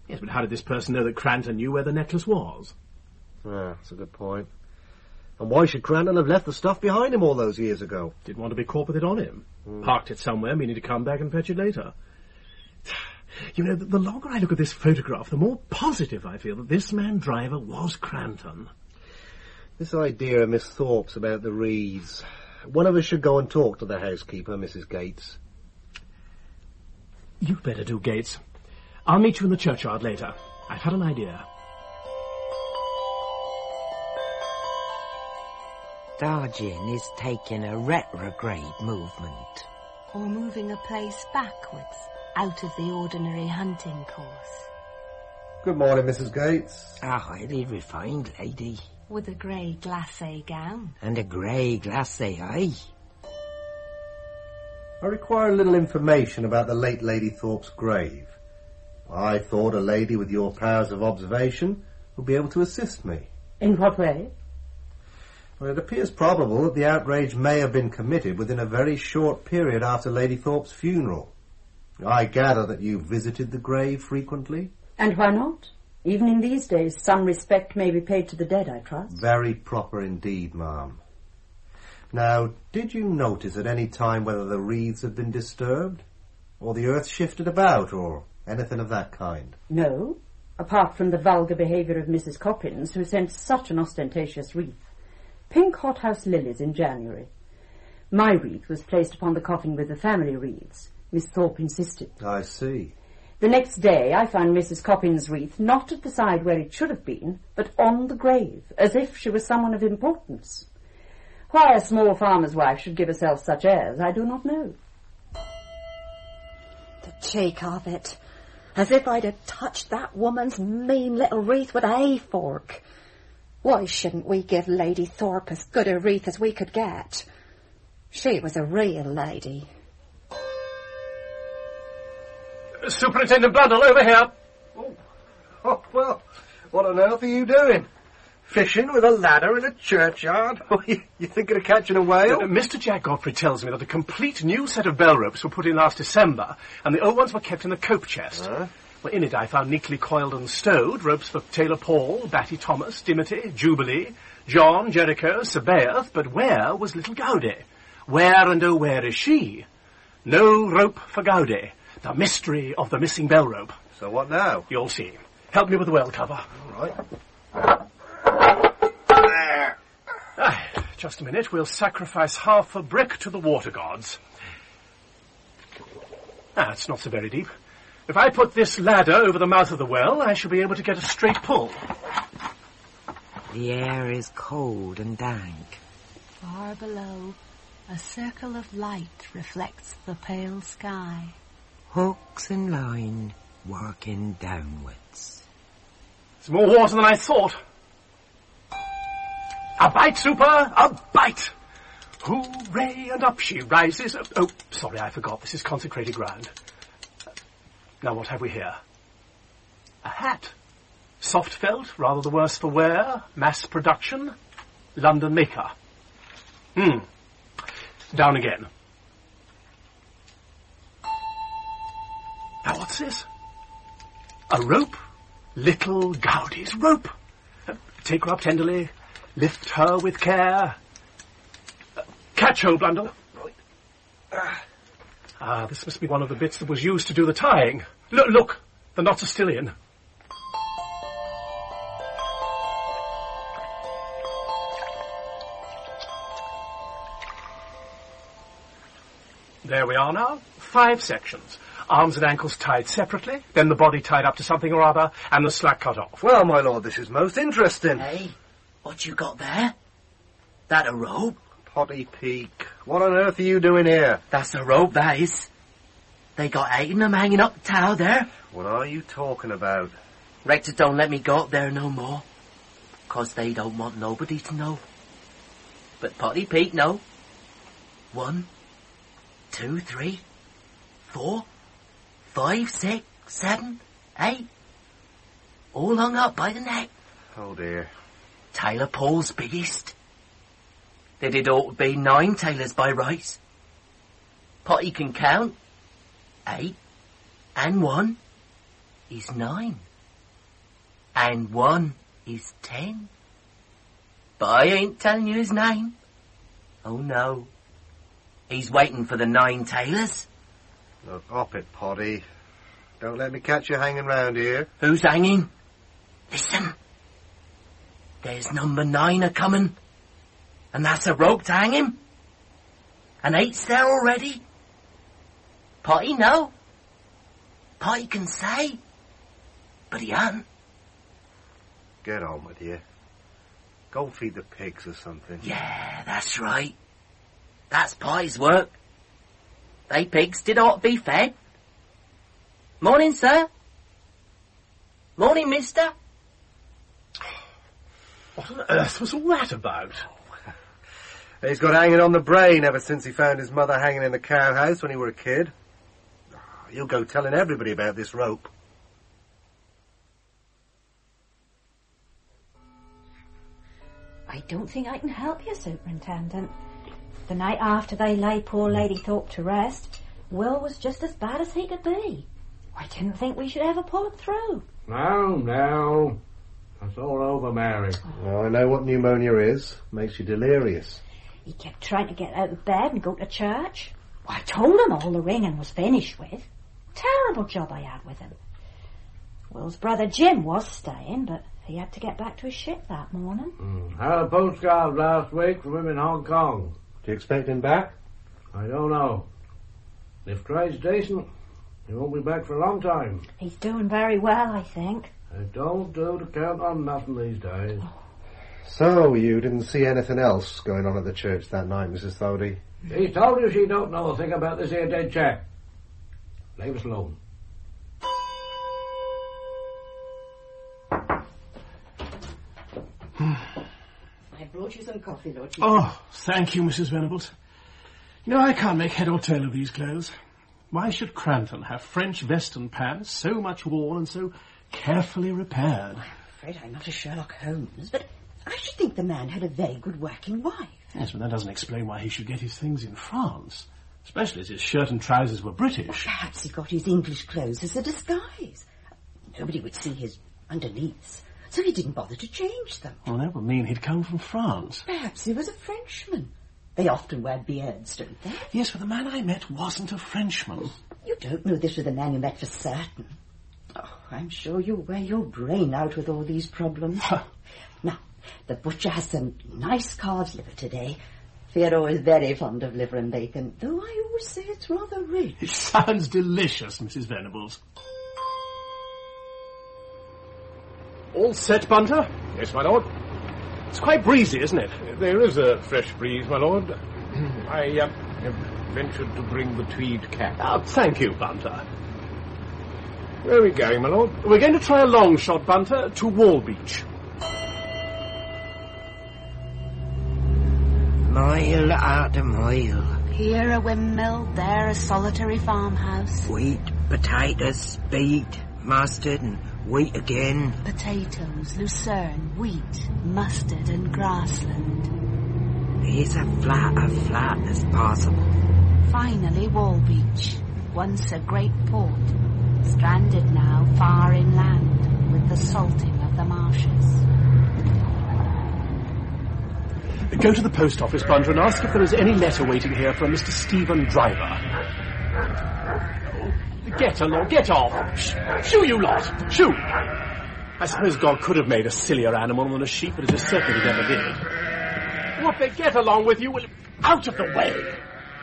Yes, but how did this person know that Cranton knew where the necklace was? Ah, that's a good point. And why should Cranton have left the stuff behind him all those years ago? Didn't want to be caught with it on him. Mm. Parked it somewhere, meaning to come back and fetch it later. You know, the, the longer I look at this photograph, the more positive I feel that this man driver was Cranton. This idea of Miss Thorpe's about the wreaths. One of us should go and talk to the housekeeper, Missus Gates. You'd better do, Gates. I'll meet you in the churchyard later. I've had an idea. Dodging is taking a retrograde movement. Or moving a place backwards, out of the ordinary hunting course. Good morning, Missus Gates. A highly refined lady. With a grey glacé gown. And a grey glacé eye. I require a little information about the late Lady Thorpe's grave. I thought a lady with your powers of observation would be able to assist me. In what way? Well, it appears probable that the outrage may have been committed within a very short period after Lady Thorpe's funeral. I gather that you visited the grave frequently? And why not? Even in these days, some respect may be paid to the dead, I trust. Very proper indeed, ma'am. Now, did you notice at any time whether the wreaths had been disturbed? Or the earth shifted about, or anything of that kind? No, apart from the vulgar behaviour of Missus Coppins, who sent such an ostentatious wreath. Pink hothouse lilies in January. My wreath was placed upon the coffin with the family wreaths. Miss Thorpe insisted. I see. The next day I found Missus Coppins' wreath not at the side where it should have been, but on the grave, as if she was someone of importance. Why a small farmer's wife should give herself such airs, I do not know. The cheek of it. As if I'd have touched that woman's mean little wreath with a hay-fork. Why shouldn't we give Lady Thorpe as good a wreath as we could get? She was a real lady. Superintendent Blundell, over here. Oh. oh, well, what on earth are you doing? Fishing with a ladder in a churchyard? you, you thinking of catching a whale? Uh, Mister Jack Godfrey tells me that a complete new set of bell ropes were put in last December, and the old ones were kept in the cope chest. Huh? Well, in it I found neatly coiled and stowed ropes for Taylor Paul, Batty Thomas, Dimity, Jubilee, John, Jericho, Sabaoth, but where was little Gaudy? Where and oh where is she? No rope for Gaudy. The mystery of the missing bell rope. So what now? You'll see. Help me with the well cover. All right. There. Ah, just a minute. We'll sacrifice half a brick to the water gods. Ah, it's not so very deep. If I put this ladder over the mouth of the well, I shall be able to get a straight pull. The air is cold and dank. Far below, a circle of light reflects the pale sky. Hooks and line working downwards. There's more water than I thought. A bite, Super! A bite! Hooray! And up she rises. Oh, sorry, I forgot. This is consecrated ground. Now what have we here? A hat. Soft felt, rather the worse for wear. Mass production. London maker. Hmm. Down again. Now what's this? A rope? Little Gaudy's rope. Uh, take her up tenderly. Lift her with care. Uh, catch her, Blundell. Right. Ah. ah, this must be one of the bits that was used to do the tying. Look, look, the knots are still in. There we are now. Five sections. Arms and ankles tied separately, then the body tied up to something or other, and the slack cut off. Well, my lord, this is most interesting. Hey, what you got there? That a rope? Potty Peak. What on earth are you doing here? That's a rope, that is. They got eight of them hanging up the tower there. What are you talking about? Rector don't let me go up there no more. 'Cause they don't want nobody to know. But Potty Peak know. One, two, three, four, five, six, seven, eight. All hung up by the neck. Oh dear. Taylor Paul's biggest. There did ought to be nine tailors by rights. Potty can count. Eight and one is nine. And one is ten. But I ain't telling you his name. Oh, no. He's waiting for the nine tailors. Look, up it, Poddy. Don't let me catch you hanging round here. Who's hanging? Listen. There's number nine a-coming. And that's a rope to hang him. And eight's there already. Potty, no. Potty can say. But he ain't. Get on with you. Go feed the pigs or something. Yeah, that's right. That's Potty's work. They pigs did ought to be fed. Morning, sir. Morning, mister. What on earth was all that about? He's got hanging on the brain ever since he found his mother hanging in the cowhouse when he were a kid. He'll go telling everybody about this rope. I don't think I can help you, Superintendent. The night after they lay poor Lady Thorpe to rest, Will was just as bad as he could be. I didn't think we should ever pull it through. No, no. That's all over, Mary. Well, I know what pneumonia is. Makes you delirious. He kept trying to get out of bed and go to church. I told him all the ringing was finished with. Terrible job I had with him. Will's brother Jim was staying, but he had to get back to his ship that morning. Mm. Had a postcard last week from him in Hong Kong. Do you expect him back? I don't know. If trade's decent, he won't be back for a long time. He's doing very well, I think. It don't do to count on nothing these days. So, you didn't see anything else going on at the church that night, Missus Thody? She told you she don't know a thing about this here dead chap. Leave us alone. I brought you some coffee, Lord Chief. Oh, thank you, Missus Venables. You know, I can't make head or tail of these clothes. Why should Cranton have French vest and pants, so much worn and so carefully repaired? I'm afraid I'm not a Sherlock Holmes, but I should think the man had a very good working wife. Yes, but that doesn't explain why he should get his things in France, especially as his shirt and trousers were British. Well, perhaps he got his English clothes as a disguise. Nobody would see his underneaths, so he didn't bother to change them. Well, that would mean he'd come from France. Perhaps he was a Frenchman. They often wear beards, don't they? Yes, but the man I met wasn't a Frenchman. You don't know this with the man you met for certain. Oh, I'm sure you'll wear your brain out with all these problems. Now, the butcher has some nice calf's liver today. Theodore is very fond of liver and bacon, though I always say it's rather rich. It sounds delicious, Missus Venables. All set, Bunter? Yes, my lord. It's quite breezy, isn't it? There is a fresh breeze, my lord. I uh, have ventured to bring the tweed cap. Oh, thank you, Bunter. Where are we going, my lord? We're going to try a long shot, Bunter, to Walbeach. Mile after mile. Here a windmill, there a solitary farmhouse. Wheat, potatoes, beet, mustard and wheat again. Potatoes, lucerne, wheat, mustard and grassland. Here's a flat as flat as possible. Finally Walbeach, once a great port, stranded now far inland with the salting of the marshes. Go to the post office, Bunter, and ask if there is any letter waiting here from Mister Stephen Driver. Get along, get off. Sh- shoo, you lot, shoo. I suppose God could have made a sillier animal than a sheep, but it is certain he never did. What they get along with you will... Out of the way!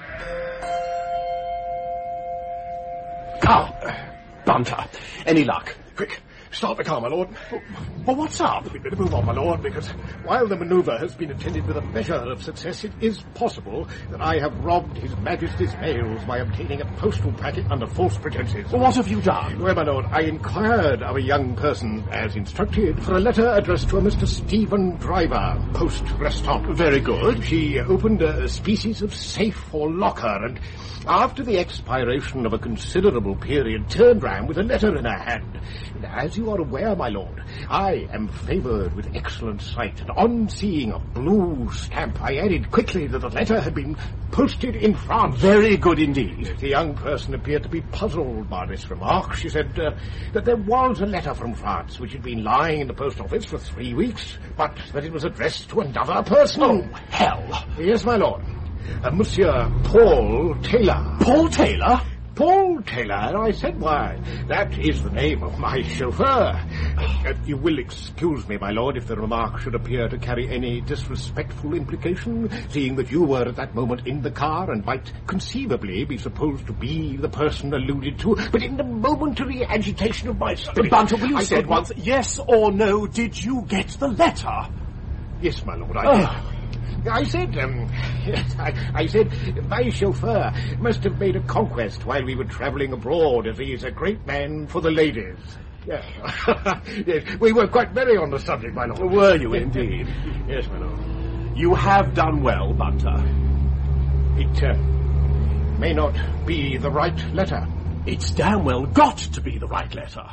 Come, Bunter, any luck? Quick, start the car, my lord. Well, what's up? We'd better move on, my lord, because while the manoeuvre has been attended with a measure of success, it is possible that I have robbed His Majesty's mails by obtaining a postal packet under false pretences. Well, what have you done? Well, my lord, I inquired of a young person, as instructed, for a letter addressed to a Mister Stephen Driver, post restant. Very good. She opened a species of safe or locker, and after the expiration of a considerable period, turned round with a letter in her hand. And as you are aware, my lord, I am favoured with excellent sight, and on seeing a blue stamp, I added quickly that the letter had been posted in France. Very good indeed. The young person appeared to be puzzled by this remark. She said uh, that there was a letter from France which had been lying in the post office for three weeks, but that it was addressed to another person. Oh, hell. Yes, my lord. Uh, Monsieur Paul Taylor. Paul Taylor? Paul Taylor, I said why. That is the name of my chauffeur. Uh, you will excuse me, my lord, if the remark should appear to carry any disrespectful implication, seeing that you were at that moment in the car and might conceivably be supposed to be the person alluded to, but in the momentary agitation of my spirit... Bunter, you I said once, yes or no, did you get the letter? Yes, my lord, I oh. did. I said, um, yes, I, I said, my chauffeur must have made a conquest while we were travelling abroad, as he is a great man for the ladies. Yes. Yes, we were quite merry on the subject, my lord. Were you indeed? Yes, my lord. You have done well, Bunter. It uh, may not be the right letter. It's damn well got to be the right letter.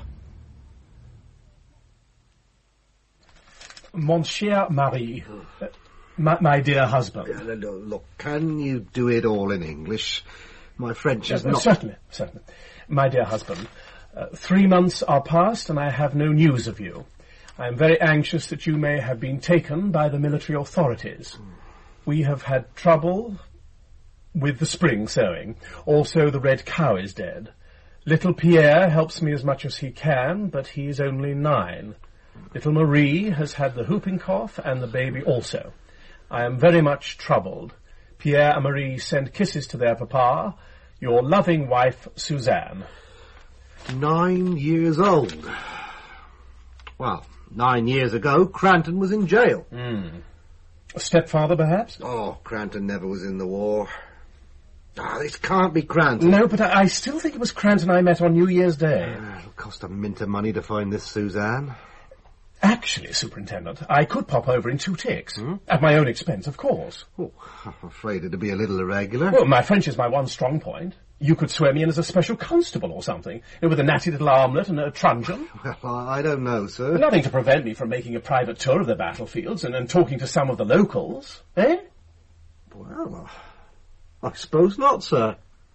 Mon cher mari, uh, my, my dear husband. Uh, look, can you do it all in English? My French is uh, not... Certainly, certainly. My dear husband, uh, three months are past and I have no news of you. I am very anxious that you may have been taken by the military authorities. Mm. We have had trouble with the spring sowing. Also, the red cow is dead. Little Pierre helps me as much as he can, but he is only nine. Little Marie has had the whooping cough, and the baby also. I am very much troubled. Pierre and Marie send kisses to their papa. Your loving wife, Suzanne. Nine years old. Well, nine years ago, Cranton was in jail. Mm. A stepfather, perhaps? Oh, Cranton never was in the war. Ah, oh, this can't be Cranton. No, but I, I still think it was Cranton I met on New Year's Day. Uh, it'll cost a mint of money to find this Suzanne. Actually, Superintendent, I could pop over in two ticks. Hmm? At my own expense, of course. Oh, I'm afraid it'd be a little irregular. Well, my French is my one strong point. You could swear me in as a special constable or something, with a natty little armlet and a truncheon. Well, I don't know, sir. Nothing to prevent me from making a private tour of the battlefields and, and talking to some of the locals. Eh? Well, I suppose not, sir.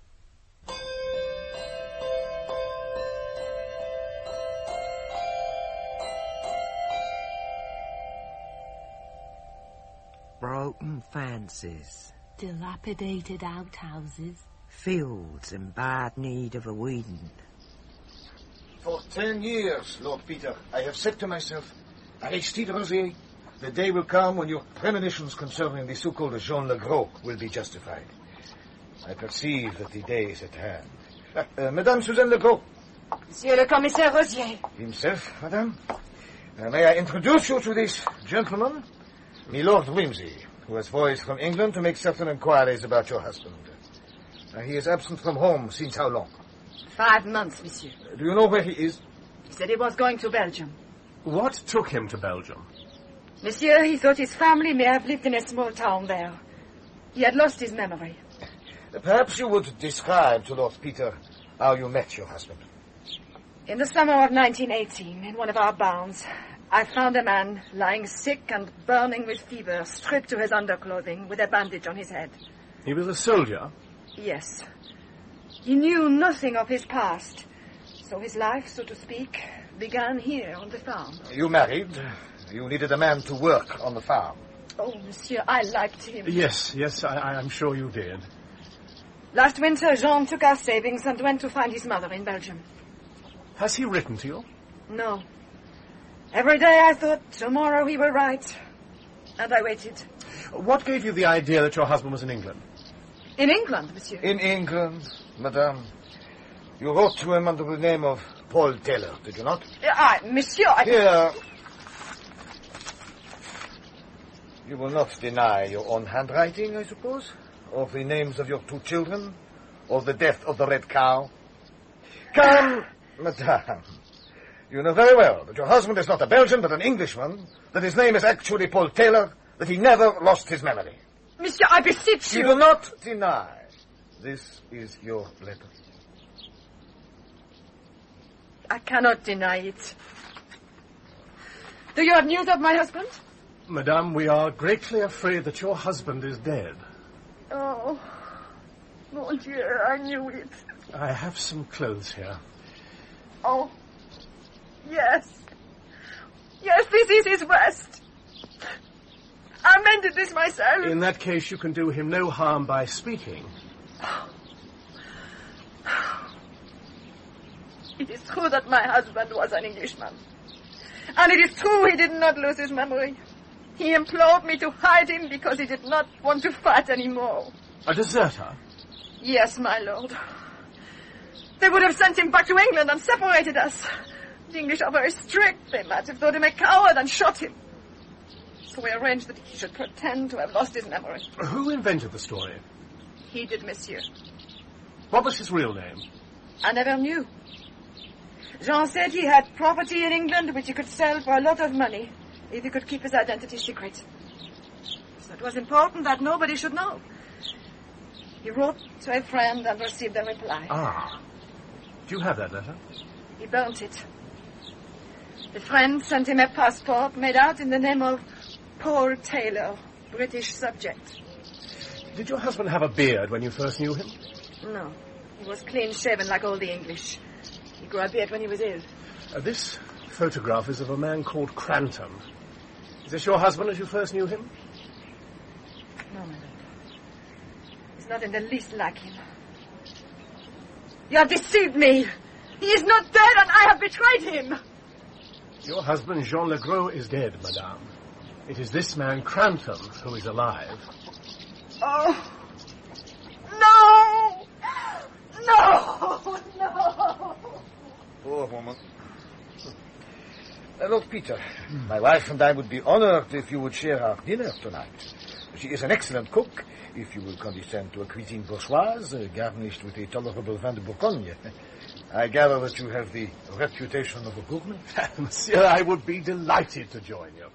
Broken fences, dilapidated outhouses, fields in bad need of a weeding. For ten years, Lord Peter, I have said to myself, Aristide Rosier, the day will come when your premonitions concerning the so-called Jean Le Gros will be justified. I perceive that the day is at hand. Uh, uh, Madame Suzanne Le Gros. Monsieur le Commissaire Rosier. Himself, Madame. Uh, may I introduce you to this gentleman? Milord Whimsy, who has voyaged from England to make certain inquiries about your husband. Uh, he is absent from home since how long? Five months, monsieur. Uh, do you know where he is? He said he was going to Belgium. What took him to Belgium? Monsieur, he thought his family may have lived in a small town there. He had lost his memory. Uh, perhaps you would describe to Lord Peter how you met your husband. In the summer of nineteen eighteen, in one of our barns, I found a man lying sick and burning with fever, stripped to his underclothing, with a bandage on his head. He was a soldier? Yes. He knew nothing of his past, so his life, so to speak, began here on the farm. You married. You needed a man to work on the farm. Oh, monsieur, I liked him. Yes, yes, I, I'm sure you did. Last winter, Jean took our savings and went to find his mother in Belgium. Has he written to you? No. Every day I thought, tomorrow he will write. And I waited. What gave you the idea that your husband was in England? In England, monsieur. In England, madame. You wrote to him under the name of Paul Taylor, did you not? Ah, monsieur, I... Here. You will not deny your own handwriting, I suppose? Or the names of your two children? Or the death of the red cow? Come, madame. You know very well that your husband is not a Belgian, but an Englishman, that his name is actually Paul Taylor, that he never lost his memory. Monsieur, I beseech you... You will not deny. This is your letter. I cannot deny it. Do you have news of my husband? Madame, we are greatly afraid that your husband is dead. Oh, mon Dieu, I knew it. I have some clothes here. Oh, yes. Yes, this is his vest. I mended this myself. In that case, you can do him no harm by speaking. It is true that my husband was an Englishman. And it is true he did not lose his memory. He implored me to hide him because he did not want to fight anymore. A deserter? Yes, my lord. They would have sent him back to England and separated us. The English are very strict. They might have thought him a coward and shot him. So we arranged that he should pretend to have lost his memory. Who invented the story? He did, monsieur. What was his real name? I never knew. Jean said he had property in England which he could sell for a lot of money if he could keep his identity secret. So it was important that nobody should know. He wrote to a friend and received a reply. Ah. Do you have that letter? He burnt it. The friend sent him a passport made out in the name of Paul Taylor, British subject. Did your husband have a beard when you first knew him? No. He was clean-shaven like all the English. He grew a beard when he was ill. Uh, this photograph is of a man called Crantom. Is this your husband as you first knew him? No, my lord. He's not in the least like him. You have deceived me. He is not dead and I have betrayed him. Your husband, Jean Legros, is dead, madame. It is this man, Crantom, who is alive. Oh. No! No! No! Poor woman. Uh, Lord Peter, my wife and I would be honored if you would share our dinner tonight. She is an excellent cook, if you will condescend to a cuisine bourgeoise, uh, garnished with a tolerable vin de Bourgogne. I gather that you have the reputation of a gourmet. Monsieur, I would be delighted to join you.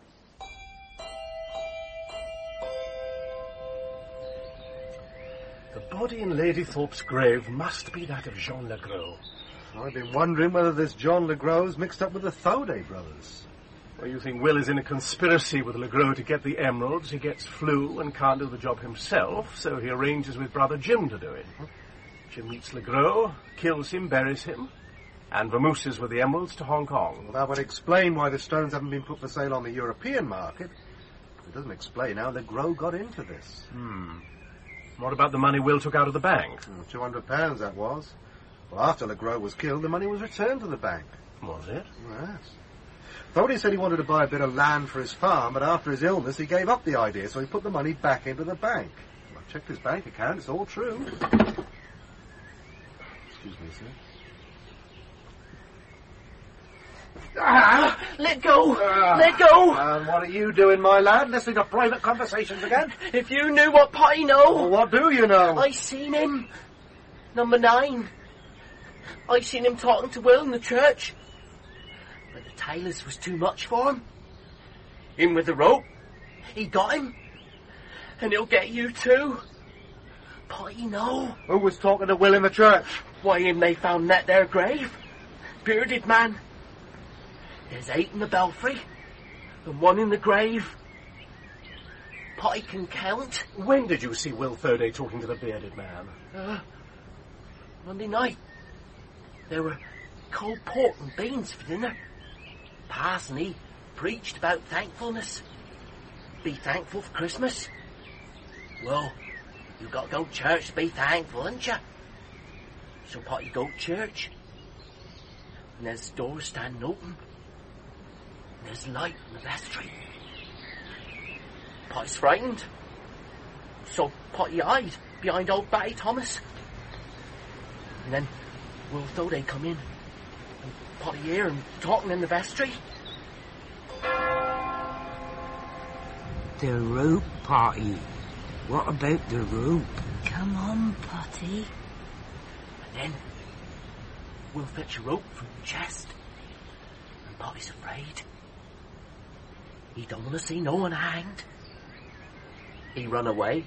The body in Lady Thorpe's grave must be that of Jean Legros. I've been wondering whether this John Legros mixed up with the Thode brothers. Well, you think Will is in a conspiracy with Legros to get the emeralds. He gets flu and can't do the job himself, so he arranges with brother Jim to do it. Jim meets Legros, kills him, buries him, and vamooses with the emeralds to Hong Kong. Well, that would explain why the stones haven't been put for sale on the European market. It doesn't explain how Legros got into this. Hmm. What about the money Will took out of the bank? Two hundred pounds, that was. Well, after Legros was killed, the money was returned to the bank. Was it? Yes. Thought he said he wanted to buy a bit of land for his farm, but after his illness he gave up the idea, so he put the money back into the bank. I checked his bank account, it's all true. Excuse me, sir. Ah, let go! Uh, let go! And what are you doing, my lad? Listening to private conversations again? If you knew what Potty know... Well, what do you know? I seen him. Number nine. I seen him talking to Will in the church. But the tailors was too much for him. In with the rope. He got him. And he'll get you too. Potty know. Who was talking to Will in the church? Why, him they found that there grave. Bearded man. There's eight in the belfry, and one in the grave. Potty can count. When did you see Will Thode talking to the bearded man? Uh, Monday night. There were cold pork and beans for dinner. Parson, he preached about thankfulness. Be thankful for Christmas. Well, you got to go to church to be thankful, ain't you? So Potty go to church. And there's doors standing open. There's light in the vestry. Potty's frightened. So Potty hide behind old Batty Thomas. And then Will Thode come in. And Potty hear him talking in the vestry. The rope, Potty. What about the rope? Come on, Potty. And then Will fetch a rope from the chest. And Potty's afraid. He don't want to see no one hanged. He run away.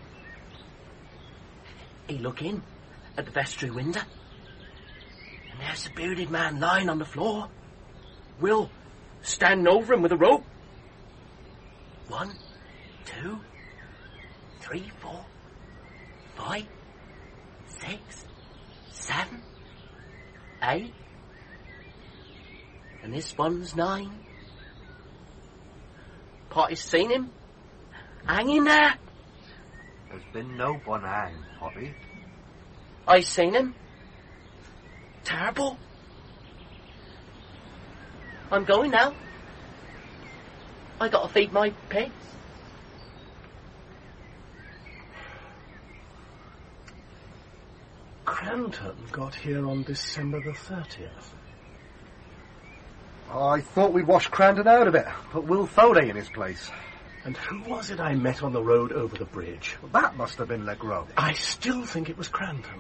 He look in at the vestry window. And there's the bearded man lying on the floor. Will standing over him with a rope. One, two, three, four, five, six, seven, eight, and this one's nine. Potty's seen him hanging there. There's been no one hanged, Potty. I seen him. Terrible. I'm going now. I gotta feed my pigs. Cranton got here on December the thirtieth. I thought we'd washed Cranton out of it. Put Will Foley in his place. And who was it I met on the road over the bridge? Well, that must have been Legros. I still think it was Cranton.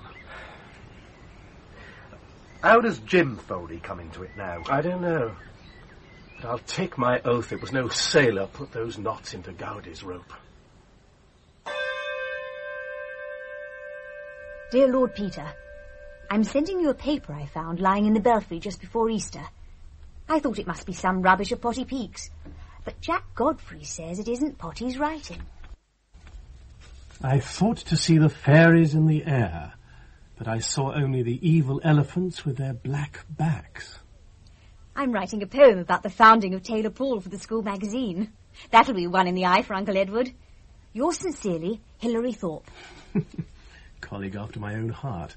How does Jim Foley come into it now? I don't know. But I'll take my oath it was no sailor put those knots into Gaudy's rope. Dear Lord Peter, I'm sending you a paper I found lying in the belfry just before Easter. I thought it must be some rubbish of Potty Peake's, but Jack Godfrey says it isn't Potty's writing. I thought to see the fairies in the air, but I saw only the evil elephants with their black backs. I'm writing a poem about the founding of Taylor Paul for the school magazine. That'll be one in the eye for Uncle Edward. Yours sincerely, Hilary Thorpe. Colleague after my own heart.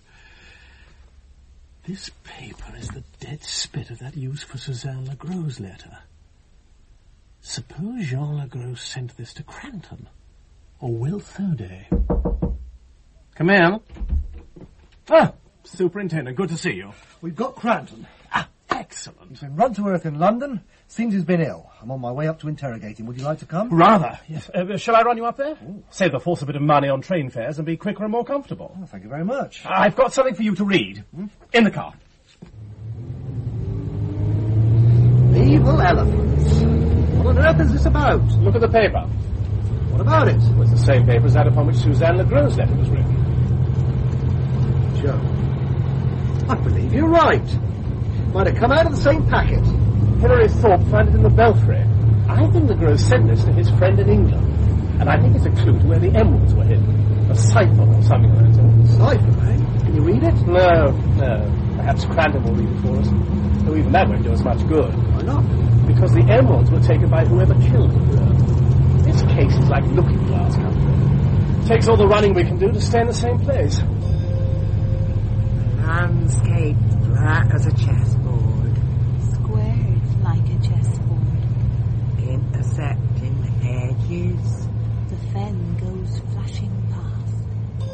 This paper is the dead spit of that used for Suzanne Legros' letter. Suppose Jean Legros sent this to Cranton, or Will Thoday. Come in. Ah, Superintendent, good to see you. We've got Cranton. Ah, excellent. He's been run to earth in London. Seems he's been ill. I'm on my way up to interrogate him. Would you like to come? Rather, yes. Uh, shall I run you up there? Ooh. Save the force a bit of money on train fares and be quicker and more comfortable. Oh, thank you very much. I've got something for you to read. Hmm? In the car. Evil elephants. What on earth is this about? Look at the paper. What about it? Well, it's the same paper as that upon which Suzanne Legros' letter was written. Joe, I believe you're right. Might have come out of the same packet. Hilary Thorpe found it in the belfry. I think Legros sent this to his friend in England. And I think it's a clue to where the emeralds were hidden. A cipher or something like that. Cipher, eh? Can you read it? No, no. Perhaps Cranton will read it for us. Though even that won't do us much good. Why not? Because the emeralds were taken by whoever killed them. This case is like looking glass country. Takes all the running we can do to stay in the same place. Landscape flat as a chessboard. Squared like a chessboard. Intersecting the hedges. The fen goes flashing past.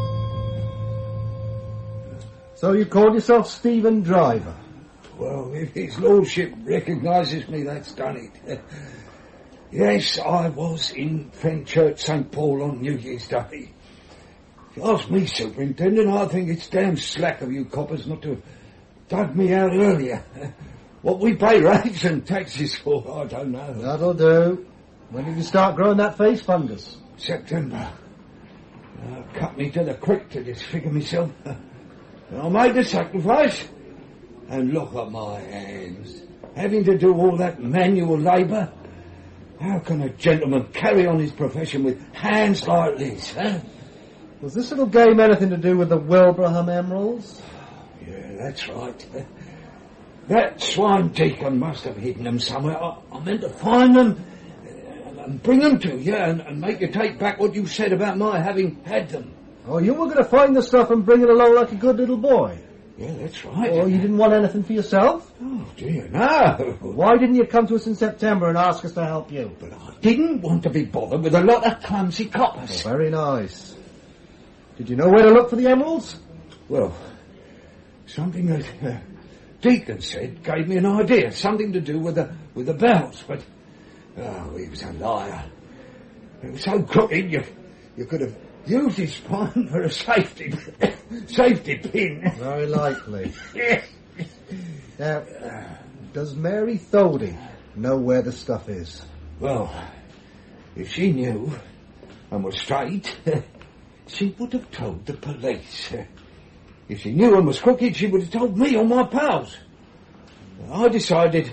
So you called yourself Stephen Driver? Well, if his lordship recognises me, that's done it. Yes, I was in Fenchurch Saint Paul on New Year's Day. If you ask me, Superintendent, I think it's damn slack of you coppers not to have dug me out earlier. What we pay rates and taxes for, I don't know. That'll do. When did you start growing that face fungus? September. Uh, cut me to the quick to disfigure myself. I made the sacrifice. And look at my hands. Having to do all that manual labour. How can a gentleman carry on his profession with hands like this, huh? Was this little game anything to do with the Wilbraham emeralds? Yeah, that's right. That swine deacon must have hidden them somewhere. I, I meant to find them and bring them to you and, and make you take back what you said about my having had them. Oh, you were going to find the stuff and bring it along like a good little boy? Yeah, that's right. Oh, you didn't want anything for yourself? Oh, dear, no. Why didn't you come to us in September and ask us to help you? But I didn't want to be bothered with a lot of clumsy coppers. Oh, very nice. Did you know where to look for the emeralds? Well, something that uh, Deacon said gave me an idea. Something to do with the with the bells, but oh, he was a liar. It was so crooked you you could have used his spine for a safety safety pin. Very likely. Now, does Mary Thody know where the stuff is? Well, if she knew and was straight, she would have told the police. If she knew and was crooked, she would have told me or my pals. I decided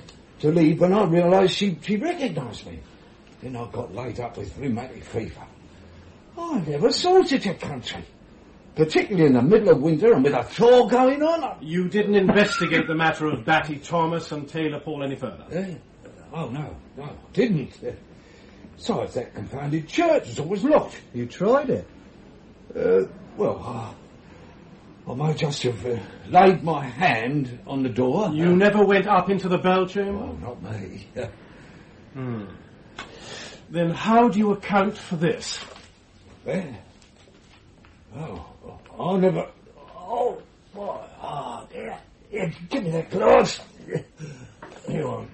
to leave when I realised she, she recognised me. Then I got laid up with rheumatic fever. I never saw such a country. Particularly in the middle of winter and with a thaw going on. You didn't investigate the matter of Batty Thomas and Taylor Paul any further? Eh? Oh, no, no, I didn't. Uh, besides, that confounded church was always locked. You tried it? Uh, well, uh, I might just have uh, laid my hand on the door. You uh, never went up into the bell chamber? Oh, not me. hmm. Then how do you account for this? Where? Oh, I never... Oh, boy. Oh, yeah. Yeah, give me that glass. Here on.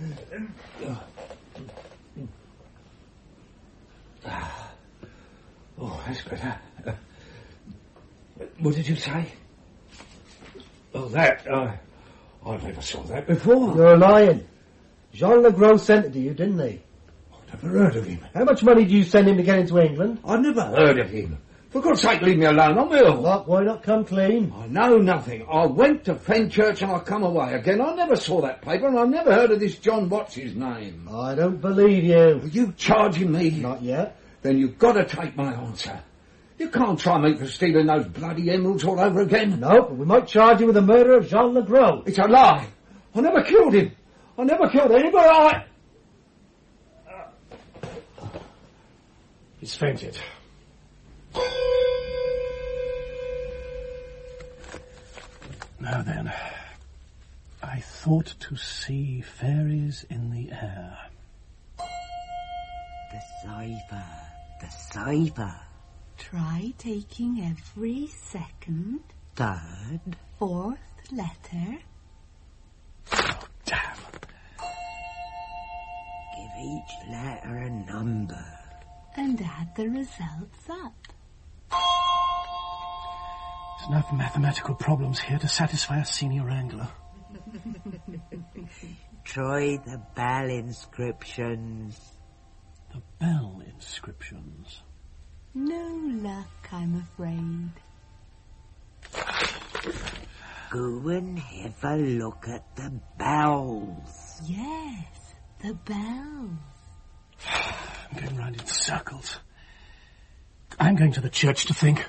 Oh, that's better. Uh, what did you say? Oh, that. Uh, I never saw that before. You're lying. Jean Legros sent it to you, didn't he? I've never heard of him. How much money did you send him to get into England? I never heard of him. For God's sake, leave me alone. I'm ill. What? Why not come clean? I know nothing. I went to Fenchurch and I come away again. I never saw that paper and I never heard of this John What's his name. I don't believe you. Are you charging me? Not yet. Then you've got to take my answer. You can't try me for stealing those bloody emeralds all over again. No, but we might charge you with the murder of Jean Legros. It's a lie. I never killed him. I never killed anybody. I... He's fainted. Now then, I thought to see fairies in the air. The cipher, the cipher. Try taking every second, Third. fourth letter. Oh, damn. Give each letter a number. And add the results up. There's enough mathematical problems here to satisfy a senior angler. Try the bell inscriptions. The bell inscriptions? No luck, I'm afraid. Go and have a look at the bells. Yes, the bells. I'm going round in circles. I'm going to the church to think.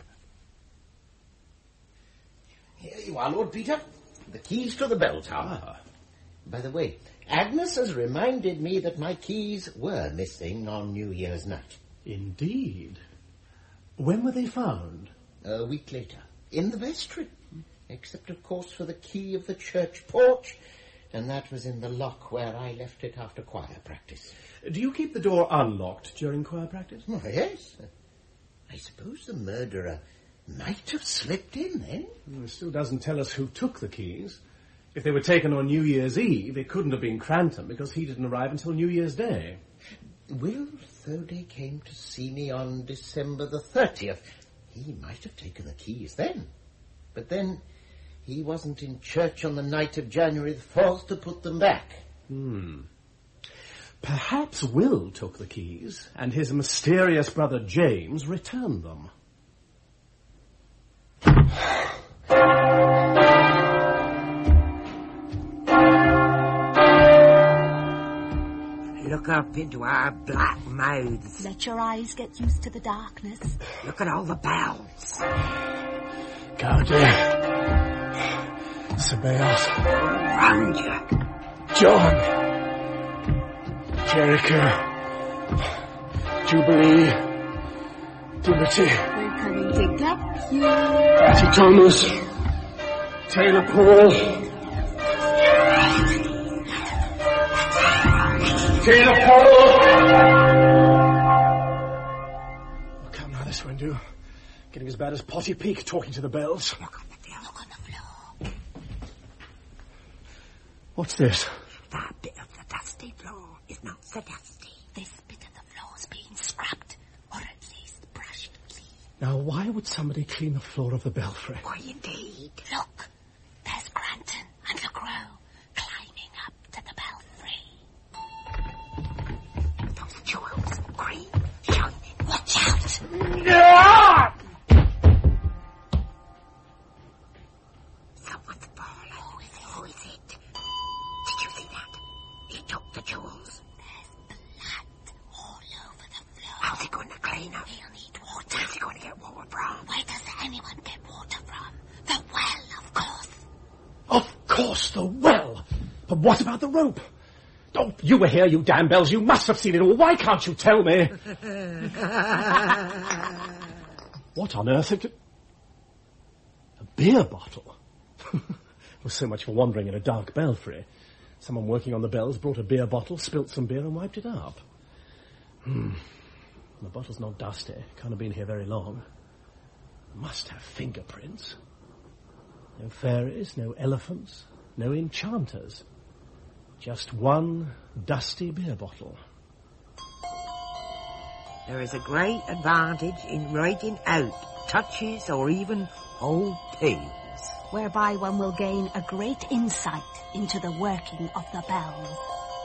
Here you are, Lord Peter. The keys to the bell tower. Ah. By the way, Agnes has reminded me that my keys were missing on New Year's night. Indeed. When were they found? A week later, in the vestry. Except, of course, for the key of the church porch, and that was in the lock where I left it after choir practice. Do you keep the door unlocked during choir practice? Oh, yes. I suppose the murderer might have slipped in then. Well, it still doesn't tell us who took the keys. If they were taken on New Year's Eve, it couldn't have been Crantham, because he didn't arrive until New Year's Day. Will Thode came to see me on December the thirtieth. He might have taken the keys then. But then he wasn't in church on the night of January the fourth to put them back. Hmm. Perhaps Will took the keys, and his mysterious brother James returned them. Look up into our black mouths. Let your eyes get used to the darkness. Look at all the bells. Gaudier. Sabaoth. Round you. John. Jericho. Jubilee. Liberty. We're coming to get you. Batty Thomas. Taylor Paul. Taylor Paul! Oh, come now, this won't do. Getting as bad as Potty Peak talking to the bells. Look on the floor. Look on the floor. What's this? That bit of the dusty floor is not so dusty. This bit of the floor's been scrubbed, or at least brushed clean. Now, why would somebody clean the floor of the belfry? Why, indeed. Look, there's Granton and Legros climbing up to the belfry. Those jewels, green, shining. Watch out! Yeah! Someone's fallen. Who is it? Who is it? Did you see that? It anyone get water from? The well, of course. Of course, the well. But what about the rope? Oh, you were here, you damn bells. You must have seen it all. Why can't you tell me? What on earth? It... A beer bottle. Well, so much for wandering in a dark belfry. Someone working on the bells brought a beer bottle, spilt some beer and wiped it up. Hmm. The bottle's not dusty. Can't have been here very long. Must have fingerprints. No fairies, no elephants, no enchanters. Just one dusty beer bottle. There is a great advantage in writing out touches or even old tales, whereby one will gain a great insight into the working of the bells.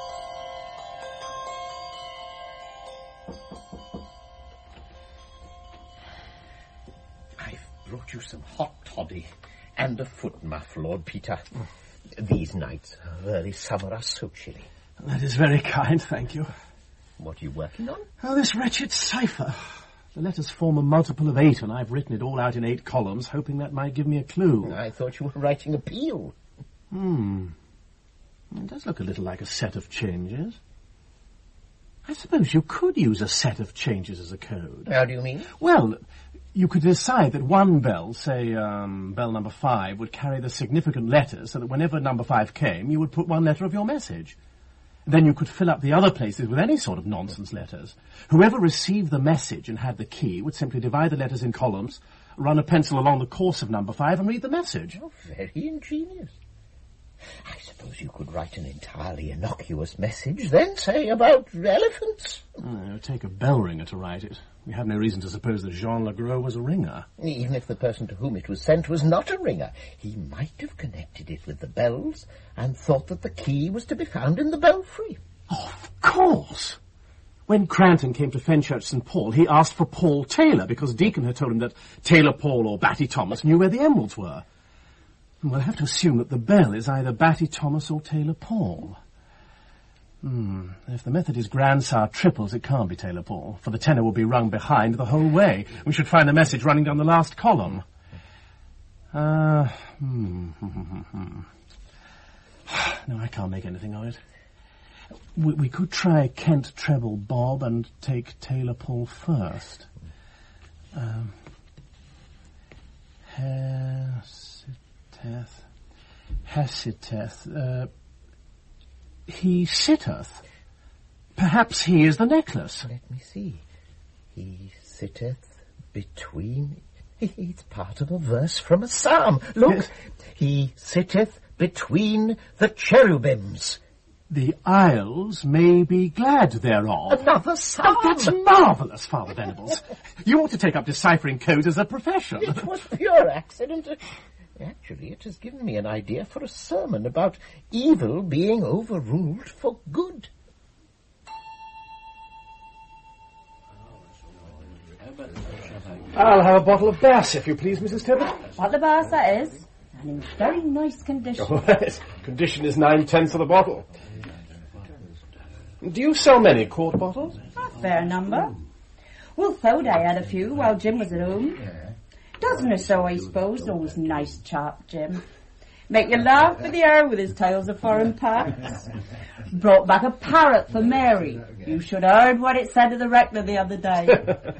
I've brought you some hot toddy and a foot muff, Lord Peter. These nights of early summer are so chilly. That is very kind, thank you. What are you working on? Oh, this wretched cipher. The letters form a multiple of eight, and I've written it all out in eight columns, hoping that might give me a clue. I thought you were writing a peal. Hmm. It does look a little like a set of changes. I suppose you could use a set of changes as a code. How do you mean? Well, you could decide that one bell, say um, bell number five, would carry the significant letters so that whenever number five came, you would put one letter of your message. Then you could fill up the other places with any sort of nonsense letters. Whoever received the message and had the key would simply divide the letters in columns, run a pencil along the course of number five and read the message. Oh, very ingenious. I suppose you could write an entirely innocuous message, then, say, about elephants. Oh, it would take a bell ringer to write it. We have no reason to suppose that Jean Legros was a ringer. Even if the person to whom it was sent was not a ringer, he might have connected it with the bells and thought that the key was to be found in the belfry. Oh, of course! When Cranton came to Fenchurch Saint Paul, he asked for Paul Taylor, because Deacon had told him that Taylor Paul or Batty Thomas knew where the emeralds were. We'll have to assume that the bell is either Batty Thomas or Taylor Paul. Hmm. If the method is Grandsire triples, it can't be Taylor Paul, for the tenor will be rung behind the whole way. We should find the message running down the last column. Uh, hmm, hmm, hmm, hmm. No, I can't make anything of it. We, we could try Kent Treble Bob and take Taylor Paul first. Um, Hesiteth. Hesiteth. Uh, he sitteth. Perhaps he is the necklace. Let me see. He sitteth between... It's part of a verse from a psalm. Look, yes. He sitteth between the cherubims. The isles may be glad thereof. Another psalm. Oh, that's marvellous, Father Venables. You ought to take up deciphering codes as a profession. It was pure accident. Actually, it has given me an idea for a sermon about evil being overruled for good. I'll have a bottle of Bass, if you please, Missus Tibbet. What the Bass that is, and in very nice condition. Oh, yes. Condition is nine-tenths of the bottle. Do you sell many quart bottles? A fair number. Well, Thoday had a few while Jim was at home. Dozen or so, I suppose. Always nice chap, Jim. Make you laugh with the air with his tales of foreign parts. Brought back a parrot for Mary. You should have heard what it said to the rector the other day.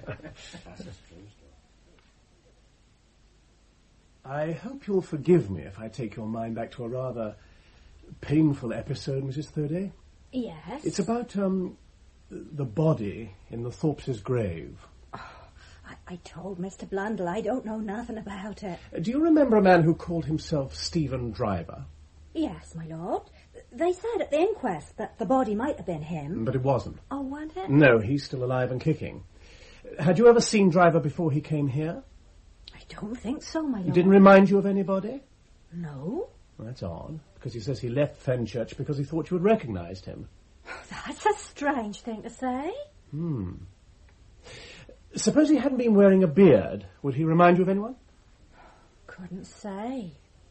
I hope you'll forgive me if I take your mind back to a rather painful episode, Missus Thursday. Yes? It's about, um, the body in the Thorpes' grave. Oh, I, I told Mister Blundell I don't know nothing about it. Do you remember a man who called himself Stephen Driver? Yes, my lord. They said at the inquest that the body might have been him. But it wasn't. Oh, wasn't it? No, he's still alive and kicking. Had you ever seen Driver before he came here? I don't think so, my lord. He didn't remind you of anybody? No. Well, that's odd, because he says he left Fenchurch because he thought you had recognised him. That's a strange thing to say. Hmm. Suppose he hadn't been wearing a beard. Would he remind you of anyone? Couldn't say.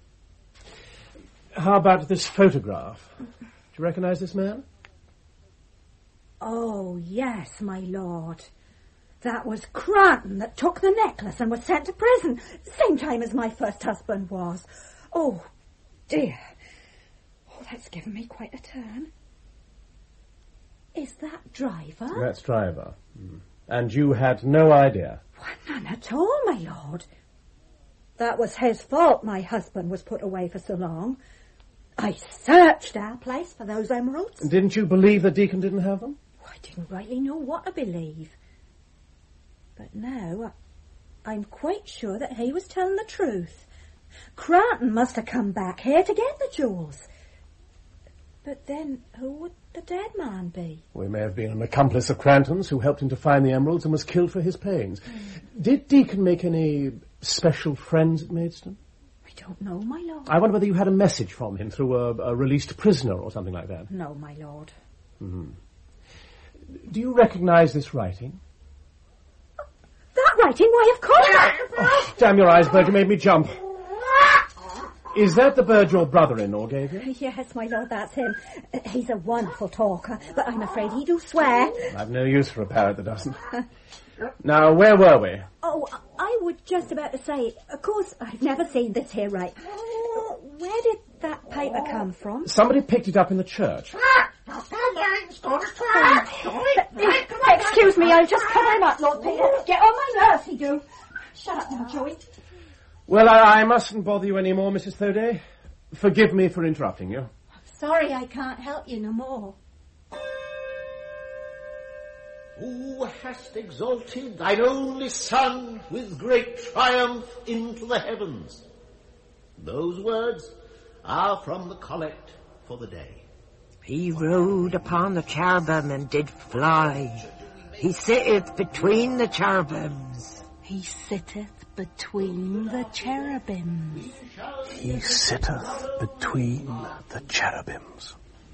How about this photograph? Do you recognise this man? Oh, yes, my lord. That was Cranton that took the necklace and was sent to prison, same time as my first husband was. Oh, dear. Oh, that's given me quite a turn. Is that Driver? That's Driver. Mm. And you had no idea? Why, none at all, my lord. That was his fault my husband was put away for so long. I searched our place for those emeralds. Didn't you believe the Deacon didn't have them? I didn't rightly know what to believe. But now, I'm quite sure that he was telling the truth. Cranton must have come back here to get the jewels. But then, who would the dead man be? We may have been an accomplice of Cranton's who helped him to find the emeralds and was killed for his pains. Mm. Did Deacon make any special friends at Maidstone? I don't know, my lord. I wonder whether you had a message from him through a, a released prisoner or something like that. No, my lord. Mm-hmm. Do you recognise this writing? That writing? Why, of course! Oh, damn your eyes, bird, you made me jump. Is that the bird your brother-in-law gave you? Yes, my lord, that's him. He's a wonderful talker, but I'm afraid he do swear. I've no use for a parrot that doesn't. Now, where were we? Oh, I was just about to say, of course, I've never seen this here right. Where did that paper come from? Somebody picked it up in the church. Excuse me, I'll just cover him up, Lord Peter. Get on my nerves, he do. Shut up now, Joey. Well, I, I mustn't bother you any more, Missus Thoday. Forgive me for interrupting you. Sorry I can't help you no more. Who hast exalted thine only Son with great triumph into the heavens? Those words are from the collect for the day. He rode upon the cherubim and did fly. He sitteth between the cherubims. He sitteth between the cherubims. He sitteth between the cherubims.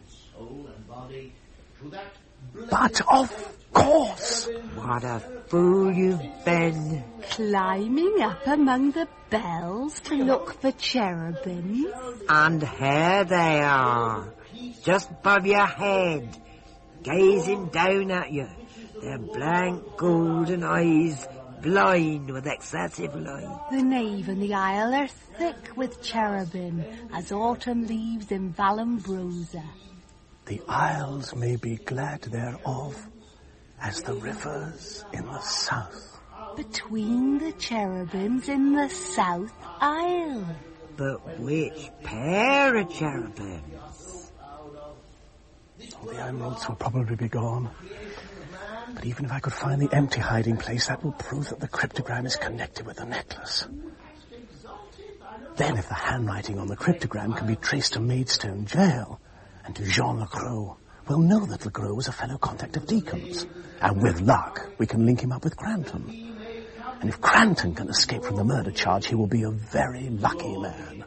But of course. What a fool you've been. Climbing up among the bells to look for cherubims. And here they are, just above your head, gazing down at you, their blank golden eyes blind with excessive light. The nave and the aisle are thick with cherubim, as autumn leaves in Vallombrosa. The isles may be glad thereof, as the rivers in the south. Between the cherubims in the south aisle. But which pair of cherubims? Oh, the emeralds will probably be gone. But even if I could find the empty hiding place, that will prove that the cryptogram is connected with the necklace. Then if the handwriting on the cryptogram can be traced to Maidstone Jail and to Jean Le Gros, we'll know that Le Gros was a fellow contact of Deacon's. And with luck, we can link him up with Cranton. And if Cranton can escape from the murder charge, he will be a very lucky man.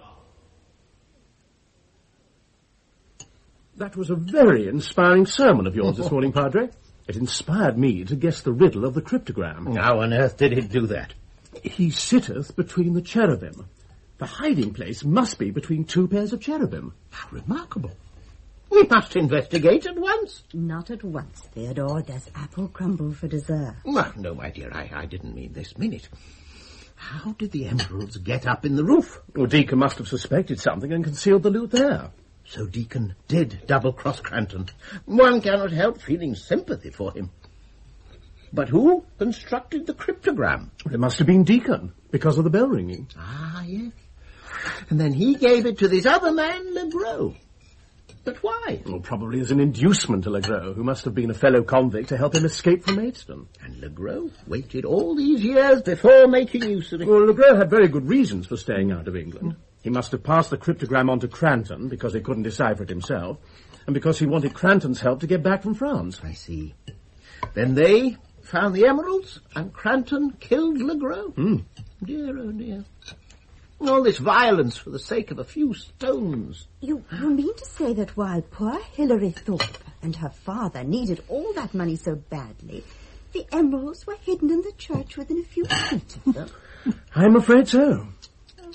That was a very inspiring sermon of yours this morning, Padre. It inspired me to guess the riddle of the cryptogram. How on earth did it do that? He sitteth between the cherubim. The hiding place must be between two pairs of cherubim. How remarkable. We must investigate at once. Not at once, Theodore. There's apple crumble for dessert. Well, no, my dear, I, I didn't mean this minute. How did the emeralds get up in the roof? Well, Deacon must have suspected something and concealed the loot there. So Deacon did double-cross Cranton. One cannot help feeling sympathy for him. But who constructed the cryptogram? Well, it must have been Deacon, because of the bell ringing. Ah, yes. And then he gave it to this other man, Le Gros. But why? Well, probably as an inducement to Le Gros, who must have been a fellow convict to help him escape from Maidstone. And Le Gros waited all these years before making use of it. Well, Le Gros had very good reasons for staying out of England. Mm. He must have passed the cryptogram on to Cranton because he couldn't decipher it himself, and because he wanted Cranton's help to get back from France. I see. Then they found the emeralds, and Cranton killed Le Gros. Mm. Dear, oh dear. All this violence for the sake of a few stones. You, you mean to say that while poor Hilary Thorpe and her father needed all that money so badly, the emeralds were hidden in the church within a few feet of them? I'm afraid so.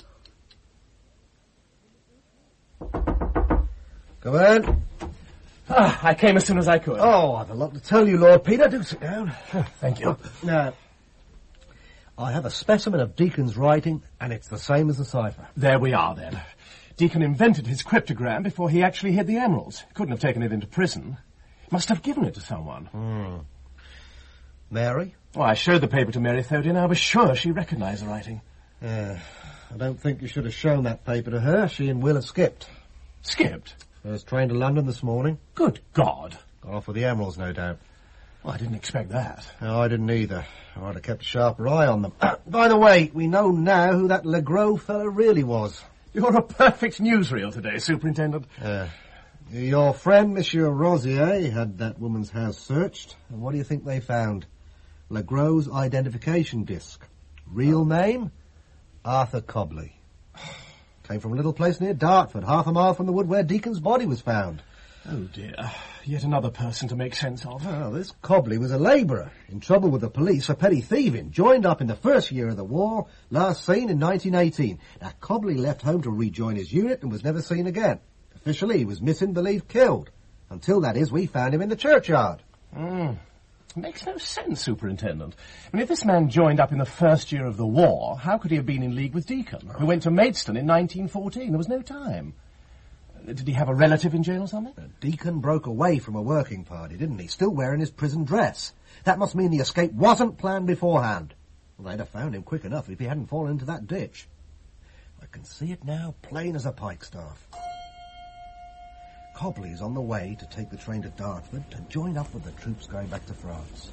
Come in. Ah, I came as soon as I could. Oh, I've a lot to tell you, Lord Peter. Do sit down. Thank you. Now, I have a specimen of Deacon's writing, and it's the same as the cipher. There we are, then. Deacon invented his cryptogram before he actually hid the emeralds. Couldn't have taken it into prison. Must have given it to someone. Hmm. Mary? Oh, I showed the paper to Mary Thodey, and I was sure she recognised the writing. Yeah, I don't think you should have shown that paper to her. She and Will have skipped. Skipped? First train to London this morning. Good God. Got off with the emeralds, no doubt. Well, I didn't expect that. No, I didn't either. I'd have kept a sharper eye on them. Uh, by the way, we know now who that Legros fellow really was. You're a perfect newsreel today, Superintendent. Uh, your friend, Monsieur Rosier, had that woman's house searched. And what do you think they found? Legros' identification disc. Real name? Arthur Cobley. Came from a little place near Dartford, half a mile from the wood where Deacon's body was found. Oh, dear. Yet another person to make sense of. Well, this Cobley was a labourer, in trouble with the police for petty thieving, joined up in the first year of the war, last seen in nineteen eighteen. Now, Cobley left home to rejoin his unit and was never seen again. Officially, he was missing, believed killed. Until, that is, we found him in the churchyard. Mm. Makes no sense, Superintendent. I mean, if this man joined up in the first year of the war, how could he have been in league with Deacon, who went to Maidstone in nineteen fourteen? There was no time. Did he have a relative in jail or something? Deacon broke away from a working party, didn't he? Still wearing his prison dress. That must mean the escape wasn't planned beforehand. Well, they'd have found him quick enough if he hadn't fallen into that ditch. I can see it now, plain as a pikestaff. Cobley's on the way to take the train to Dartford to join up with the troops going back to France.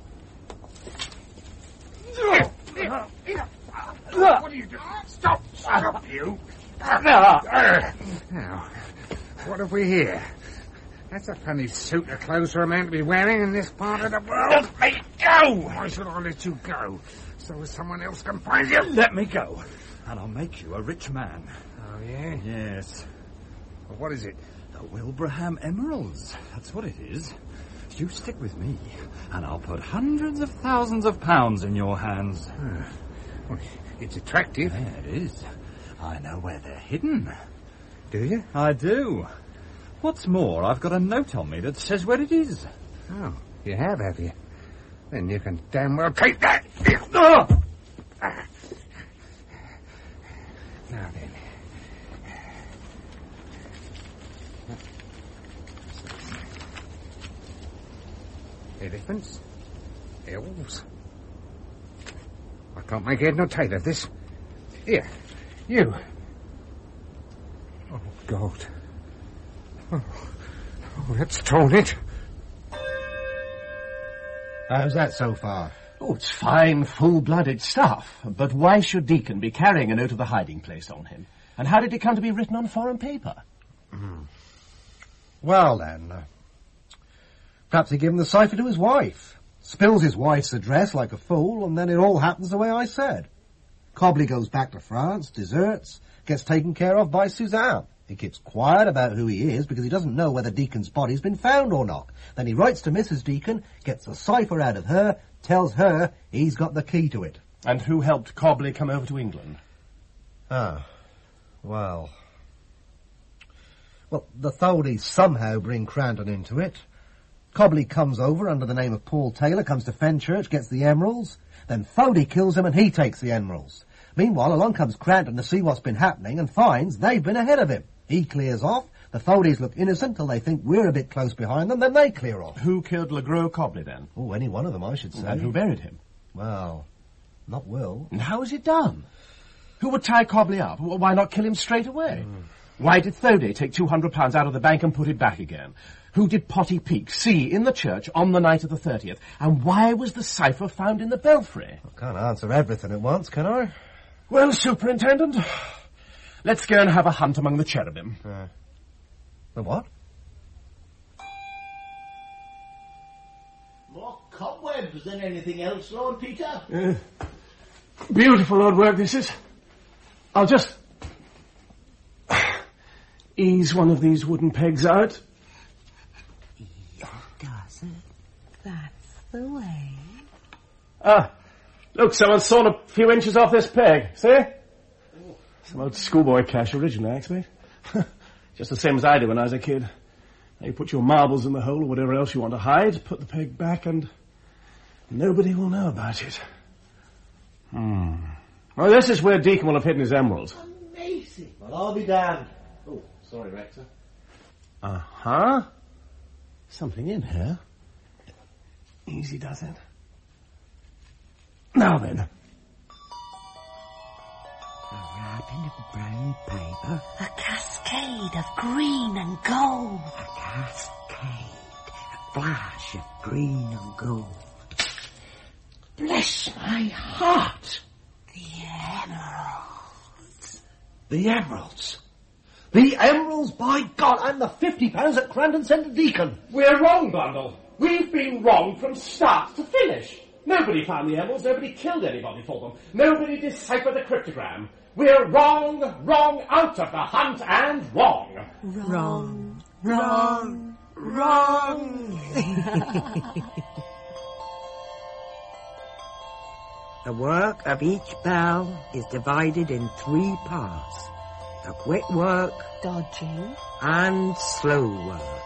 What are you doing? Stop! Stop, you! Now, what have we here? That's a funny suit of clothes for a man to be wearing in this part of the world. Let me go! Why should I let you go? So someone else can find you? Let me go, and I'll make you a rich man. Oh, yeah? Yes. Well, what is it? The Wilbraham Emeralds. That's what it is. You stick with me, and I'll put hundreds of thousands of pounds in your hands. Uh, well, it's attractive. Yeah, it is. I know where they're hidden. Do you? I do. What's more, I've got a note on me that says where it is. Oh, you have, have you? Then you can damn well take that. Oh! Ah. Now then. Elephants? Elves? I can't make head nor tail of this. Here, you. Oh, God. Oh, oh that's torn it. How's that so far? Oh, it's fine, full-blooded stuff. But why should Deacon be carrying a note of the hiding place on him? And how did it come to be written on foreign paper? Mm. Well, then, uh, perhaps he gave him the cipher to his wife. Spills his wife's address like a fool, and then it all happens the way I said. Cobley goes back to France, deserts, gets taken care of by Suzanne. He keeps quiet about who he is because he doesn't know whether Deacon's body's been found or not. Then he writes to Missus Deacon, gets a cipher out of her, tells her he's got the key to it. And who helped Cobley come over to England? Ah, well... Well, the Thodeys somehow bring Cranton into it. Cobley comes over under the name of Paul Taylor, comes to Fenchurch, gets the emeralds. Then Thodey kills him and he takes the emeralds. Meanwhile, along comes Cranton to see what's been happening and finds they've been ahead of him. He clears off. The Thodeys look innocent till they think we're a bit close behind them, then they clear off. Who killed Legros Cobley, then? Oh, any one of them, I should say. And who buried him? Well, not Will. And how is it done? Who would tie Cobley up? Why not kill him straight away? Mm. Why did Thodey take two hundred pounds out of the bank and put it back again? Who did Potty Peak see in the church on the night of the thirtieth? And why was the cipher found in the belfry? I can't answer everything at once, can I? Well, Superintendent, let's go and have a hunt among the cherubim. Uh, the what? More cobwebs than anything else, Lord Peter. Uh, beautiful odd work this is. I'll just ease one of these wooden pegs out. Does it? That's the way. Ah, look, someone's sawn a few inches off this peg. See? Some old schoolboy cash original, I expect. Just the same as I did when I was a kid. You put your marbles in the hole or whatever else you want to hide, put the peg back, and nobody will know about it. Hmm. Well, this is where Deacon will have hidden his emeralds. Amazing. Well, I'll be damned. Oh, sorry, Rector. Uh-huh. Something in here. Easy does it. Now then. A wrapping of brown paper. A cascade of green and gold. A cascade. A flash of green and gold. Bless my heart. The emeralds. The emeralds. The emeralds, by God, and the fifty pounds that Cranton sent to Deacon. We're wrong, Bundle. We've been wrong from start to finish. Nobody found the emeralds, nobody killed anybody for them. Nobody deciphered the cryptogram. We're wrong, wrong, out of the hunt, and wrong. Wrong, wrong, wrong. The work of each bell is divided in three parts. The quick work, dodging, and slow work.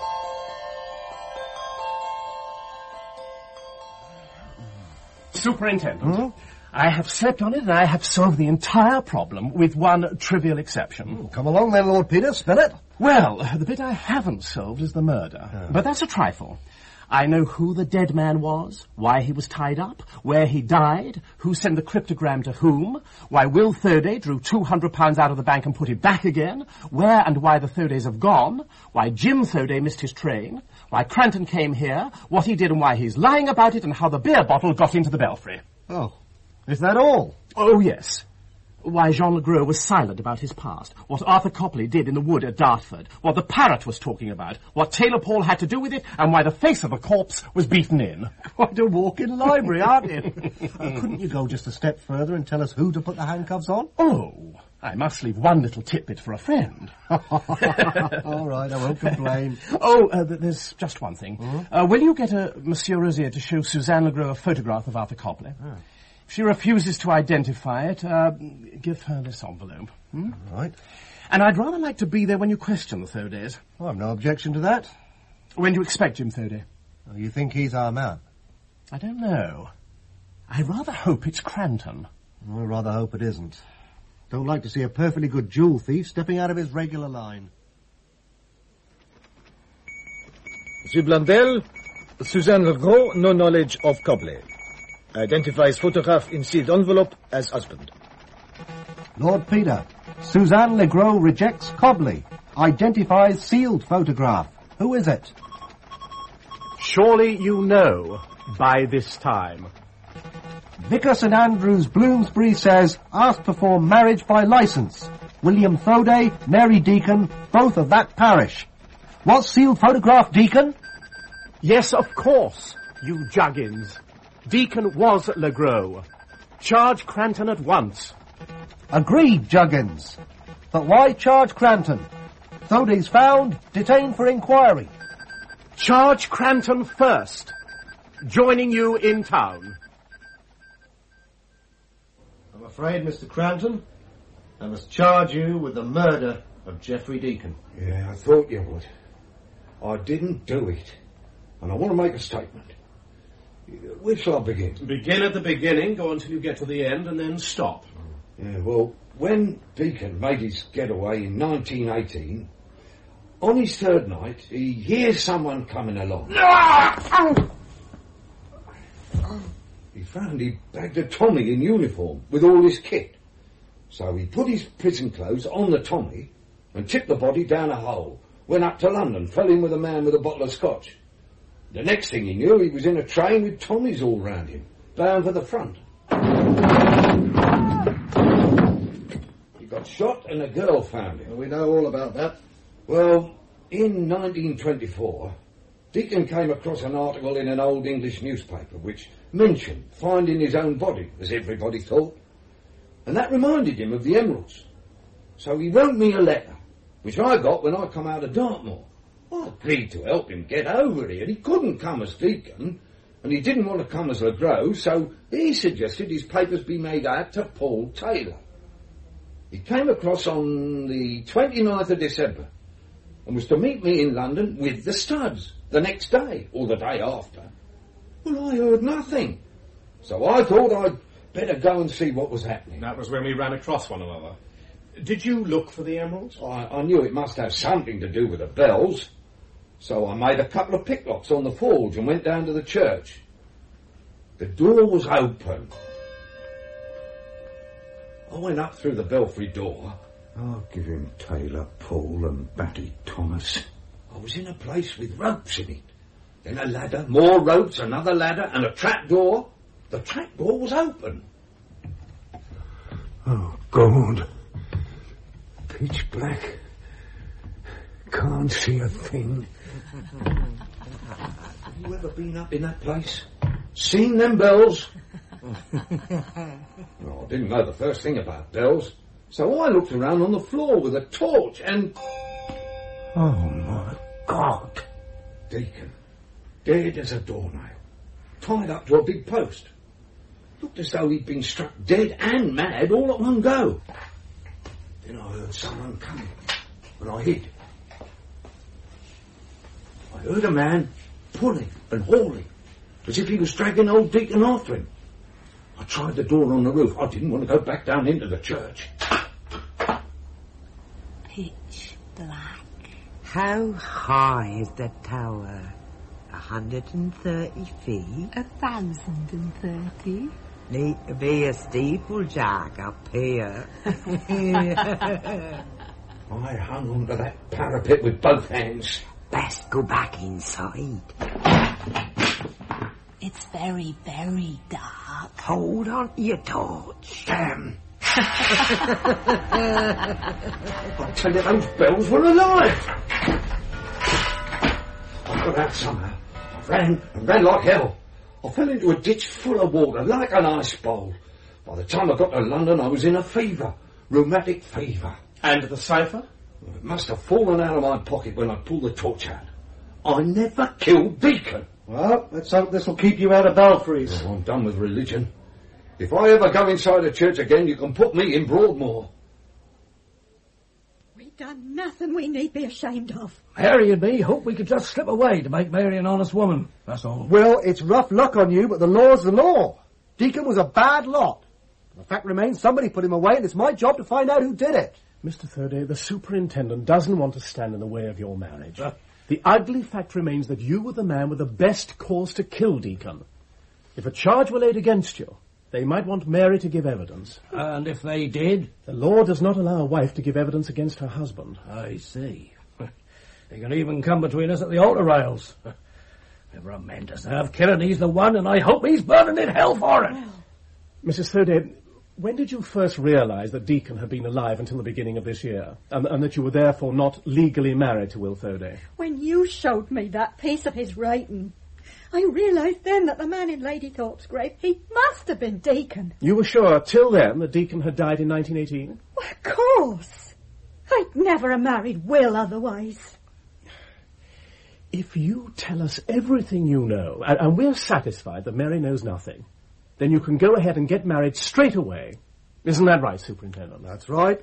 Superintendent, hmm? I have slept on it and I have solved the entire problem with one trivial exception. Mm, come along then, Lord Peter, spin it. Well, the bit I haven't solved is the murder. Oh. But that's a trifle. I know who the dead man was, why he was tied up, where he died, who sent the cryptogram to whom, why Will Thurday drew two hundred pounds out of the bank and put it back again, where and why the Thurdays have gone, why Jim Thurday missed his train, why Cranton came here, what he did and why he's lying about it, and how the beer bottle got into the belfry. Oh, is that all? Oh, yes. Why Jean Legros was silent about his past, what Arthur Copley did in the wood at Dartford, what the parrot was talking about, what Taylor Paul had to do with it, and why the face of the corpse was beaten in. Quite a walk-in library, aren't you? uh, couldn't you go just a step further and tell us who to put the handcuffs on? Oh, I must leave one little tidbit for a friend. All right, I won't complain. Oh, uh, th- there's just one thing. Mm-hmm. Uh, will you get uh, Monsieur Rosier to show Suzanne Legros a photograph of Arthur Copley? Oh. If she refuses to identify it, uh, give her this envelope. Hmm? Right. And I'd rather like to be there when you question the Thurdays. Well, I've no objection to that. When do you expect Jim Thurday? Well, you think he's our man? I don't know. I rather hope it's Cranton. I rather hope it isn't. Don't like to see a perfectly good jewel thief stepping out of his regular line. Monsieur Blundell, Suzanne Legros, no knowledge of Copley. Identifies photograph in sealed envelope as husband. Lord Peter, Suzanne Legros rejects Copley. Identifies sealed photograph. Who is it? Surely you know by this time. Vicar St Andrews, Bloomsbury says, ask to form marriage by licence. William Thurday, Mary Deacon, both of that parish. What sealed photograph, Deacon? Yes, of course, you juggins. Deacon was Legros. Charge Cranton at once. Agreed, Juggins. But why charge Cranton? Thurday's found, detained for inquiry. Charge Cranton first. Joining you in town. I'm afraid, Mister Cranton, I must charge you with the murder of Geoffrey Deacon. Yeah, I thought you would. I didn't do it. And I want to make a statement. Where shall I begin? Begin at the beginning, go until you get to the end, and then stop. Yeah, well, when Deacon made his getaway in nineteen eighteen, on his third night, he hears someone coming along. He found he'd bagged a Tommy in uniform with all his kit. So he put his prison clothes on the Tommy and tipped the body down a hole, went up to London, fell in with a man with a bottle of scotch. The next thing he knew, he was in a train with Tommies all round him, bound for the front. He got shot and a girl found him. Well, we know all about that. Well, in nineteen twenty-four, Deacon came across an article in an old English newspaper which mentioned finding his own body, as everybody thought. And that reminded him of the emeralds. So he wrote me a letter, which I got when I come out of Dartmoor. I agreed to help him get over here. He couldn't come as Deacon, and he didn't want to come as Legros, so he suggested his papers be made out to Paul Taylor. He came across on the twenty-ninth of December, and was to meet me in London with the studs the next day or the day after. Well, I heard nothing. So I thought I'd better go and see what was happening. That was when we ran across one another. Did you look for the emeralds? I, I knew it must have something to do with the bells. So I made a couple of picklocks on the forge and went down to the church. The door was open. I went up through the belfry door. I'll give him Taylor Paul and Batty Thomas. I was in a place with ropes in it. Then a ladder, more ropes, another ladder, and a trap door. The trap door was open. Oh, God. Pitch black. Can't see a thing. Have you ever been up in that place? Seen them bells? Well, I didn't know the first thing about bells. So I looked around on the floor with a torch and... Oh, my God. Deacon. Dead as a doornail. Tied up to a big post. Looked as though he'd been struck dead and mad all at one go. Then I heard someone coming, and I hid. I heard a man pulling and hauling, as if he was dragging old Deacon after him. I tried the door on the roof. I didn't want to go back down into the church. Pitch black. How high is the tower? A hundred and thirty feet? A thousand and thirty. Need to be a steeplejack up here. I hung onto that parapet with both hands. Best go back inside. It's very, very dark. Hold on to your torch. Damn. I tell you, those bells were alive. I got out somehow. I ran and ran like hell. I fell into a ditch full of water, like an ice bowl. By the time I got to London, I was in a fever. Rheumatic fever. And the cipher? It must have fallen out of my pocket when I pulled the torch out. I never killed Deacon. Well, let's hope this will keep you out of Belfries. Oh, I'm done with religion. If I ever go inside a church again, you can put me in Broadmoor. We've done nothing we need be ashamed of. Harry and me hope we could just slip away to make Mary an honest woman. That's all. Well, it's rough luck on you, but the law's the law. Deacon was a bad lot. The fact remains somebody put him away, and it's my job to find out who did it. Mister Thurday, the superintendent doesn't want to stand in the way of your marriage. Uh, the ugly fact remains that you were the man with the best cause to kill Deacon. If a charge were laid against you, they might want Mary to give evidence. And if they did? The law does not allow a wife to give evidence against her husband. I see. They can even come between us at the altar rails. Never a man deserve killing. He's the one, and I hope he's burning in hell for it. Well. Missus Thurday, when did you first realise that Deacon had been alive until the beginning of this year, and, and that you were therefore not legally married to Will Thurday? When you showed me that piece of his writing, I realised then that the man in Lady Thorpe's grave, he must have been Deacon. You were sure till then that Deacon had died in nineteen eighteen? Well, of course. I'd never have married Will otherwise. If you tell us everything you know, and, and we're satisfied that Mary knows nothing, then you can go ahead and get married straight away. Isn't that right, Superintendent? That's right.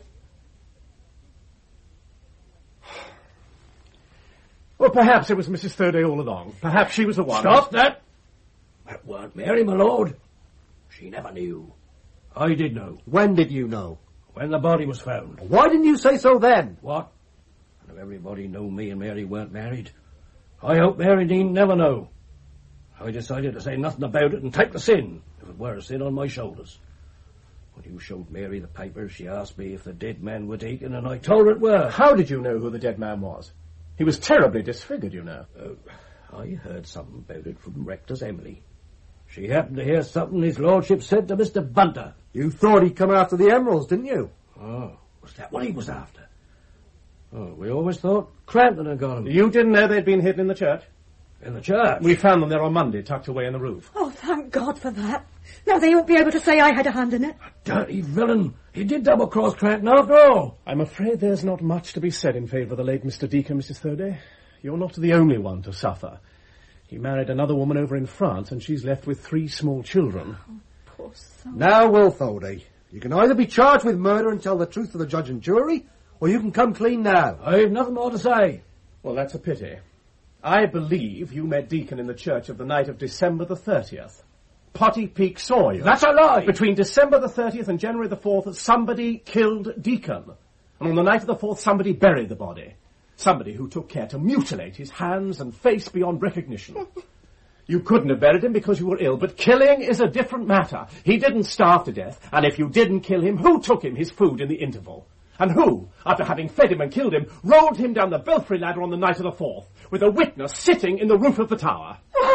Well, perhaps it was Missus Thurday all along. Perhaps she was the one. Stop that! That weren't Mary, my lord. She never knew. I did know. When did you know? When the body was found. Why didn't you say so then? What? If everybody knew me and Mary weren't married, I hope Mary needn't never know. I decided to say nothing about it and take the sin, if it were a sin, on my shoulders. When you showed Mary the papers, she asked me if the dead man were Deacon, and I told her it were. How did you know who the dead man was? He was terribly disfigured, you know. Uh, I heard something about it from Rector's Emily. She happened to hear something his lordship said to Mister Bunter. You thought he'd come after the emeralds, didn't you? Oh, was that what he was after? Oh, we always thought Crampton had got him. You didn't know they'd been hidden in the church? In the church? We found them there on Monday, tucked away in the roof. Oh, thank God for that. Now they won't be able to say I had a hand in it. Dirty villain. He did double-cross Crampton after all. I'm afraid there's not much to be said in favour of the late Mister Deacon, Missus Thurday. You're not the only one to suffer. He married another woman over in France, and she's left with three small children. Oh, poor son. Now, Will Thurday, you can either be charged with murder and tell the truth to the judge and jury, or you can come clean now. I've nothing more to say. Well, that's a pity. I believe you met Deacon in the church of the night of December the thirtieth. Potty Peak saw you. That's a lie! Between December the thirtieth and January the fourth, somebody killed Deacon. And on the night of the fourth, somebody buried the body. Somebody who took care to mutilate his hands and face beyond recognition. You couldn't have buried him because you were ill, but killing is a different matter. He didn't starve to death, and if you didn't kill him, who took him his food in the interval? And who, after having fed him and killed him, rolled him down the belfry ladder on the night of the fourth, with a witness sitting in the roof of the tower?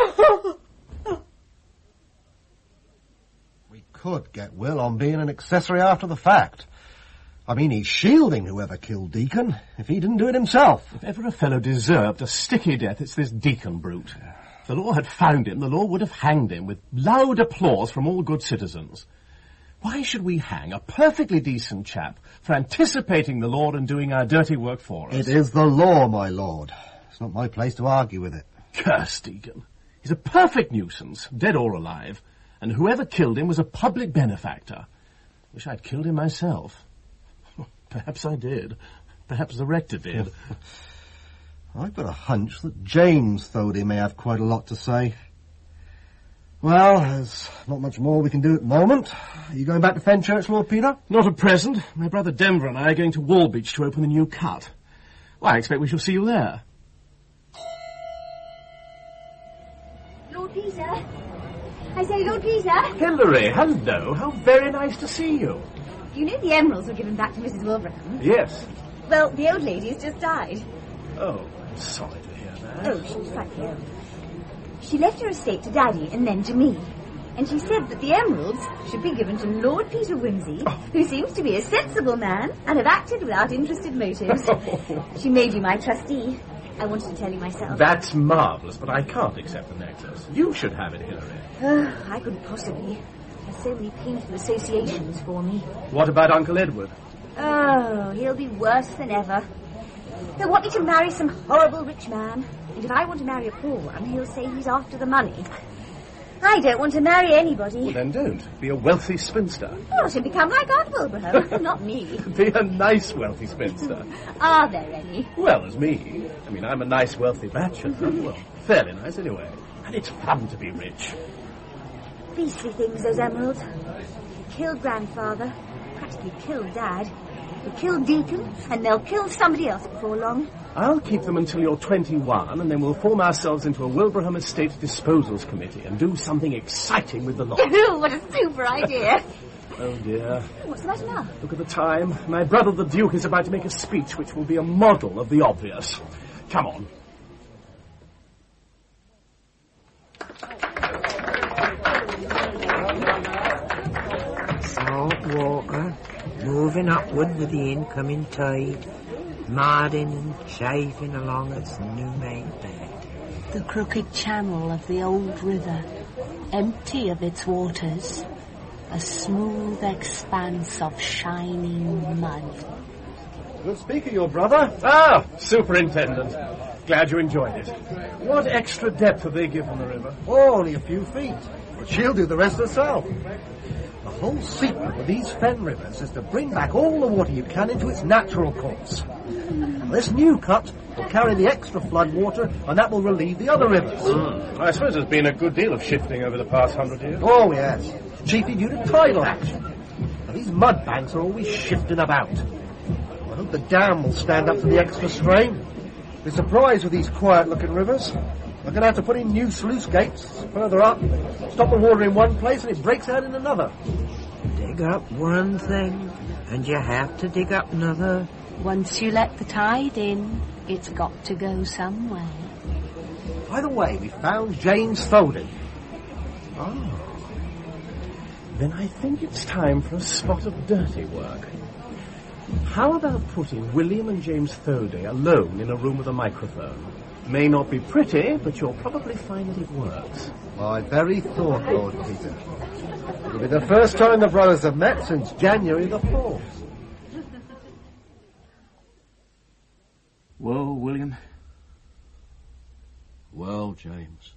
We could get Will on being an accessory after the fact. I mean, he's shielding whoever killed Deacon, if he didn't do it himself. If ever a fellow deserved a sticky death, it's this Deacon brute. If the law had found him, the law would have hanged him with loud applause from all good citizens. Why should we hang a perfectly decent chap for anticipating the law and doing our dirty work for us? It is the law, my lord. It's not my place to argue with it. Curse Deacon. He's a perfect nuisance, dead or alive, and whoever killed him was a public benefactor. Wish I'd killed him myself. Perhaps I did. Perhaps the rector did. I've got a hunch that James Thody may have quite a lot to say. Well, there's not much more we can do at the moment. Are you going back to Fenchurch, Lord Peter? Not at present. My brother Denver and I are going to Walbeach to open the new cut. Well, I expect we shall see you there. Lord Peter? I say, Lord Peter? Hilary, hello. How very nice to see you. You know the emeralds were given back to Missus Wilbraham? Yes. Well, the old lady has just died. Oh, I'm sorry to hear that. Oh, she was frightfully ill. She left her estate to Daddy and then to me. And she said that the emeralds should be given to Lord Peter Wimsey, oh. who seems to be a sensible man and have acted without interested motives. She made you my trustee. I wanted to tell you myself. That's marvellous, but I can't accept the necklace. You should have it, Hilary. Oh, I couldn't possibly. There's so many painful associations for me. What about Uncle Edward? Oh, he'll be worse than ever. He'll want me to marry some horrible rich man. And if I want to marry a poor one, he'll say he's after the money. I don't want to marry anybody. Well, then don't. Be a wealthy spinster. What, and become like Aunt Wilbraham? Not me. Be a nice wealthy spinster. Are there any? Well, as me. I mean, I'm a nice wealthy bachelor. Well, fairly nice anyway. And it's fun to be rich. Beastly things, those emeralds. They killed Grandfather. Practically killed Dad. They killed Deacon, and they'll kill somebody else before long. I'll keep them until you're twenty-one, and then we'll form ourselves into a Wilbraham Estate Disposals Committee and do something exciting with the lot. Oh, what a super idea. Oh, dear. What's the matter now? Look at the time. My brother the Duke is about to make a speech which will be a model of the obvious. Come on. Salt water, moving upward with the incoming tide, modding and chafing along its new-made bed. The crooked channel of the old river, empty of its waters, a smooth expanse of shining mud. Good speaker, your brother. Ah, superintendent. Glad you enjoyed it. What extra depth have they given the river? Oh, only a few feet. But she'll do the rest herself. The whole secret of these fen rivers is to bring back all the water you can into its natural course. This new cut will carry the extra flood water, and that will relieve the other rivers. Mm. I suppose there's been a good deal of shifting over the past hundred years. Oh, yes. Chiefly due to tidal action. Now, these mud banks are always shifting about. I hope the dam will stand up to the extra strain. Be surprised with these quiet-looking rivers. We're going to have to put in new sluice gates further up, stop the water in one place and it breaks out in another. Dig up one thing, and you have to dig up another. Once you let the tide in, it's got to go somewhere. By the way, we found James Thody. Oh. Then I think it's time for a spot of dirty work. How about putting William and James Thody alone in a room with a microphone? May not be pretty, but you'll probably find that it works. My very thought, Lord Peter. It'll be the first time the brothers have met since January the fourth. Well, William? Well, James.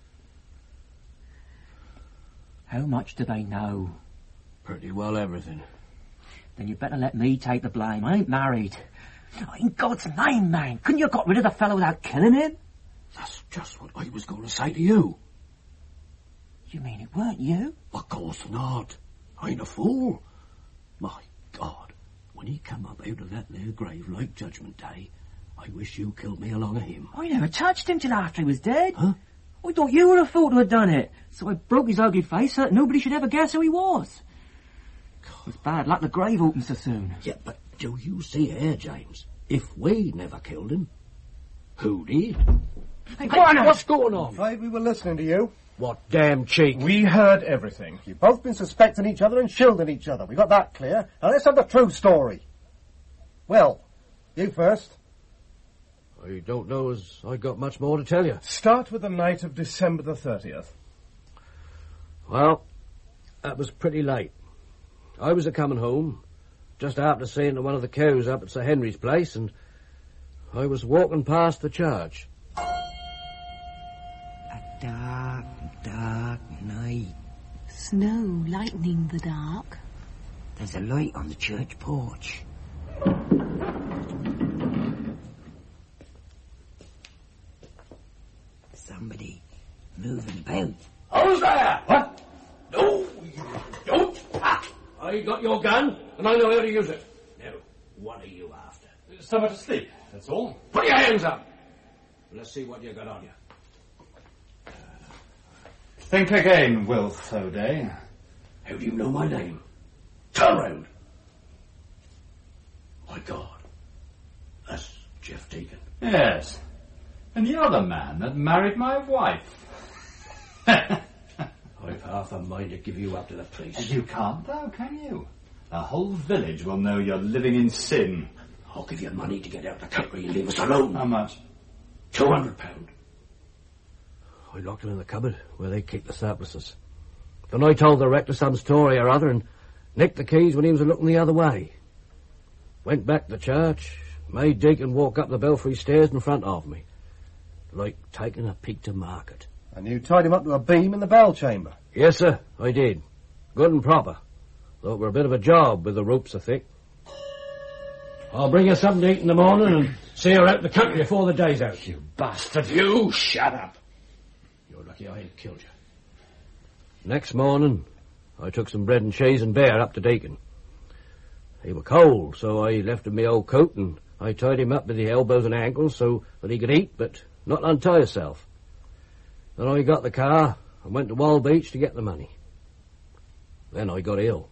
How much do they know? Pretty well everything. Then you'd better let me take the blame. I ain't married. In God's name, man, couldn't you have got rid of the fellow without killing him? That's just what I was going to say to you. You mean it weren't you? Of course not. I ain't a fool. My God, when he come up out of that there grave like Judgment Day, I wish you killed me along of him. I never touched him till after he was dead. Huh? I thought you were a fool to have done it. So I broke his ugly face so that nobody should ever guess who he was. It's bad luck the grave opened so soon. Yeah, but do you see here, James? If we never killed him, who did? Hey, go on, what's going on? Afraid we were listening to you. What damn cheek. We heard everything. You've both been suspecting each other and shielding each other. We got that clear. Now let's have the true story. Well, you first. I don't know as I got much more to tell you. Start with the night of December the thirtieth. Well, that was pretty late. I was a-coming home, just after seeing one of the cows up at Sir Henry's place, and I was walking past the church. A dark, dark night. Snow lightening the dark. There's a light on the church porch. Somebody moving about. Who's there? What? No, you don't. Ah, I got your gun, and I know how to use it. Now, what are you after? Somewhere to sleep, that's all. Put your hands up. Let's see what you got on you. Think again, Wilf O'Day. How do you know my name? Turn round. My God. That's Jeff Deacon. Yes. And the other man that married my wife. I've half a mind to give you up to the police. You can't, though, can you? The whole village will know you're living in sin. I'll give you money to get out of the country and leave us alone. How much? Two hundred pound. I locked him in the cupboard where they keep the surpluses. Then I told the rector some story or other and nicked the keys when he was looking the other way. Went back to the church, made Deacon walk up the belfry stairs in front of me. Like taking a pig to market. And you tied him up to a beam in the bell chamber? Yes, sir, I did. Good and proper. Though it were a bit of a job with the ropes so thick. I'll bring you something to eat in the morning and see her out the country before the day's out. You bastard. You shut up. You're lucky I ain't killed you. Next morning, I took some bread and cheese and beer up to Deacon. He were cold, so I left him my old coat and I tied him up by the elbows and ankles so that he could eat, but not untie himself. Then I got the car and went to Wall Beach to get the money. Then I got ill.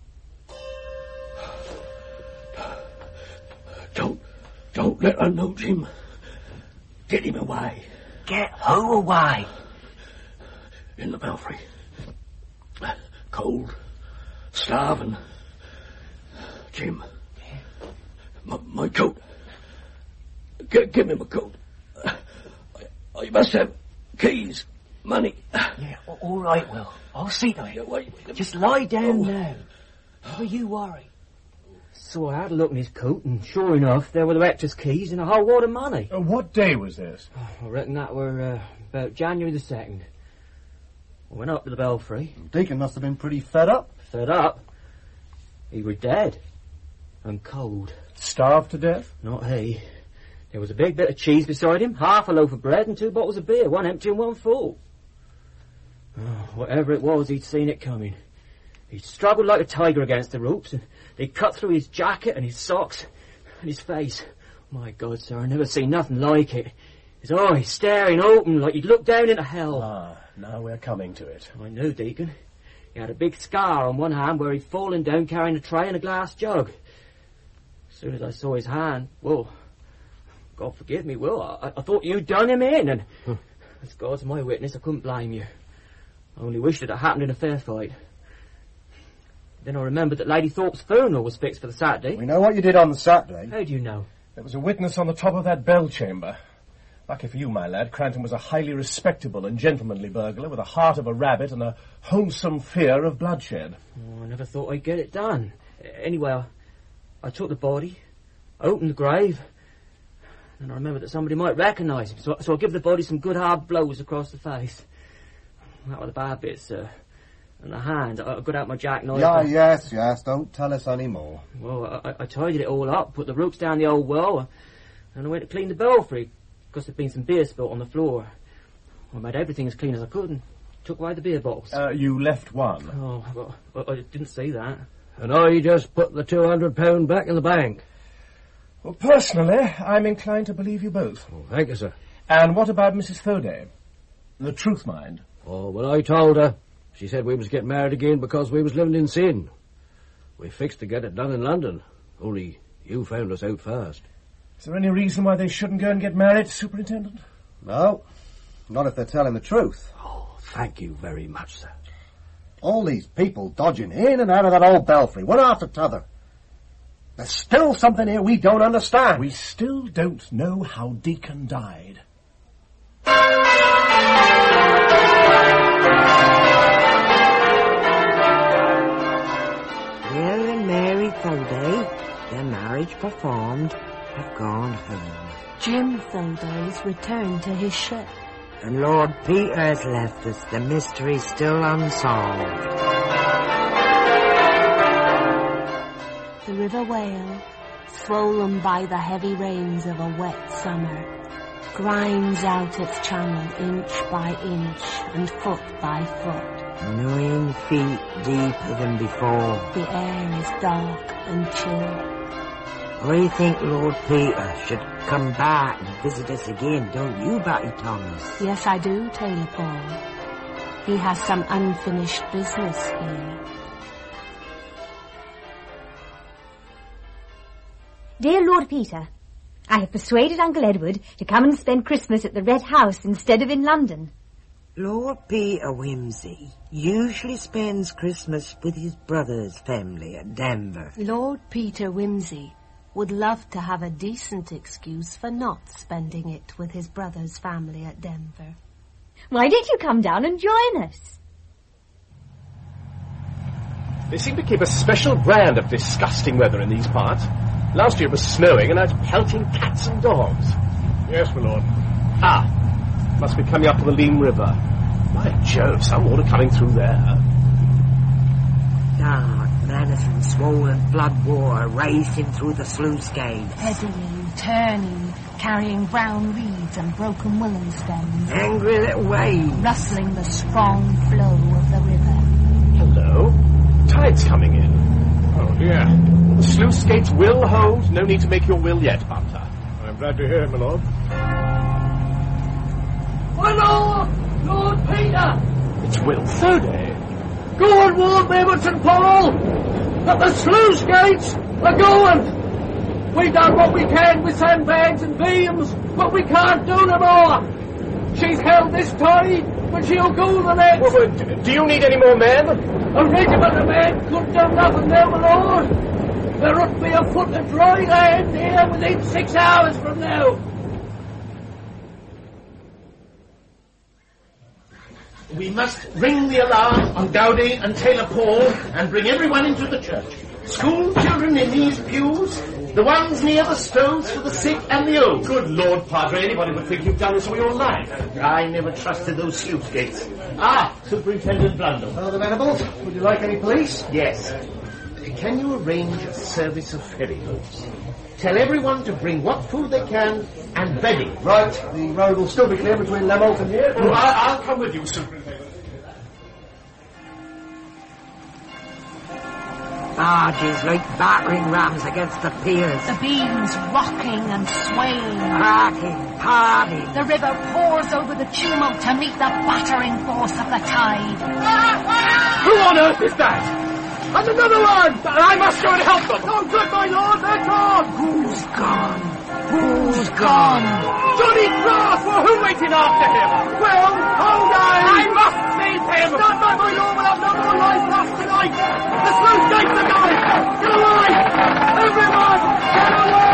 Don't, don't let her know, Jim. Get him away. Get who away? In the belfry. Cold. Starving. Jim. My, my coat. G- give me my coat. I, I must have keys, money. Yeah, all right, Will. I'll see to it. Yeah, wait. Just lie down Oh. now. Never you worry. So I had a look in his coat, and sure enough, there were the rector's keys and a whole wad of money. Uh, what day was this? I reckon that were uh, about January the second. I went up to the belfry. Deacon must have been pretty fed up. Fed up? He were dead. And cold. Starved to death? Not he. There was a big bit of cheese beside him, half a loaf of bread and two bottles of beer, one empty and one full. Oh, whatever it was, he'd seen it coming. He struggled like a tiger against the ropes, and they cut through his jacket and his socks and his face. My God, sir, I never seen nothing like it. His eyes staring open like he'd looked down into hell. Ah, now we're coming to it. I knew, Deacon. He had a big scar on one hand where he'd fallen down carrying a tray and a glass jug. As soon as I saw his hand, well, God forgive me, Will, I, I thought you'd done him in, and huh. As God's my witness, I couldn't blame you. I only wished it had happened in a fair fight. Then I remembered that Lady Thorpe's funeral was fixed for the Saturday. We know what you did on the Saturday. How do you know? There was a witness on the top of that bell chamber. Lucky for you, my lad, Cranton was a highly respectable and gentlemanly burglar with a heart of a rabbit and a wholesome fear of bloodshed. Oh, I never thought I'd get it done. Anyway, I, I took the body, opened the grave, and I remembered that somebody might recognise him, so, so I give the body some good hard blows across the face. That was the bad bit, sir. And the hand, I got out my jackknife. Yeah, and, yes, yes, don't tell us any more. Well, I, I tidied it all up, put the ropes down the old well, and I went to clean the belfry, because there'd been some beer spilt on the floor. I made everything as clean as I could and took away the beer bottles. Uh, you left one. Oh, well, I, I didn't see that. And I just put the two hundred pound back in the bank. Well, personally, I'm inclined to believe you both. Oh, thank you, sir. And what about Missus Thoday? The truth, mind. Oh, when I told her, she said we was getting married again because we was living in sin. We fixed to get it done in London, only you found us out first. Is there any reason why they shouldn't go and get married, Superintendent? No, not if they're telling the truth. Oh, thank you very much, sir. All these people dodging in and out of that old belfry, one after t'other. There's still something here we don't understand. We still don't know how Deacon died. Will and Mary Thoday, their marriage performed, have gone home. Jim Thoday's returned to his ship. And Lord Peter has left us, the mystery still unsolved. The River Whale, swollen by the heavy rains of a wet summer, grinds out its channel inch by inch and foot by foot. Nine feet deeper than before. The air is dark and chill. I think Lord Peter should come back and visit us again, don't you, Batty Thomas? Yes, I do, Taylor Paul. He has some unfinished business here. Dear Lord Peter, I have persuaded Uncle Edward to come and spend Christmas at the Red House instead of in London. Lord Peter Whimsy usually spends Christmas with his brother's family at Denver. Lord Peter Whimsy would love to have a decent excuse for not spending it with his brother's family at Denver. Why don't you come down and join us? They seem to keep a special brand of disgusting weather in these parts. Last year it was snowing and I was pelting cats and dogs. Yes, my lord. Ah, must be coming up to the Leam River. By Jove, some water coming through there. Dark, menacing, swollen flood water racing through the sluice gates. Pedaling, turning, carrying brown reeds and broken willow stems. Angry little waves. Rustling the strong flow of the river. Hello. Tide's coming in. Oh, dear. The sluice gates will hold. No need to make your will yet, Bunter. I'm glad to hear it, my lord. My lord! Lord Peter! It's Will Thoday. Go and warn Beaver Saint Paul that the sluice gates are going. We've done what we can with sandbags and beams, but we can't do no more. She's held this tide, but she'll go the next. Well, but do you need any more men? A regiment of men couldn't do nothing now, my lord. There ought to be a foot of dry land here within six hours from now. We must ring the alarm on Dowdy and Taylor Paul and bring everyone into the church. School children in these pews, the ones near the stoves for the sick and the old. Good Lord, Padre, anybody would think you've done this all your life. I never trusted those sluice gates. Ah, Superintendent Blundell. Father Venables, would you like any police? Yes. Can you arrange a service of ferry boats? Tell everyone to bring what food they can and bedding. Right, the road will still be clear between Lemolt and here. Oh, I'll, I'll come with you, Superintendent. Barges like battering rams against the piers. The beams rocking and swaying. Cracking, parting. The river pours over the tumult to meet the battering force of the tide. Who on earth is that? And another one! I must go and help them! Oh, good, my lord, they're gone! Who's gone? Who's gone? Johnny Cross! Well, who waiting after him? Well, hold on! I must save him! Stand by, my lord, we'll have no more life lost tonight! The sluice gates are going! Get away! Everyone, get away!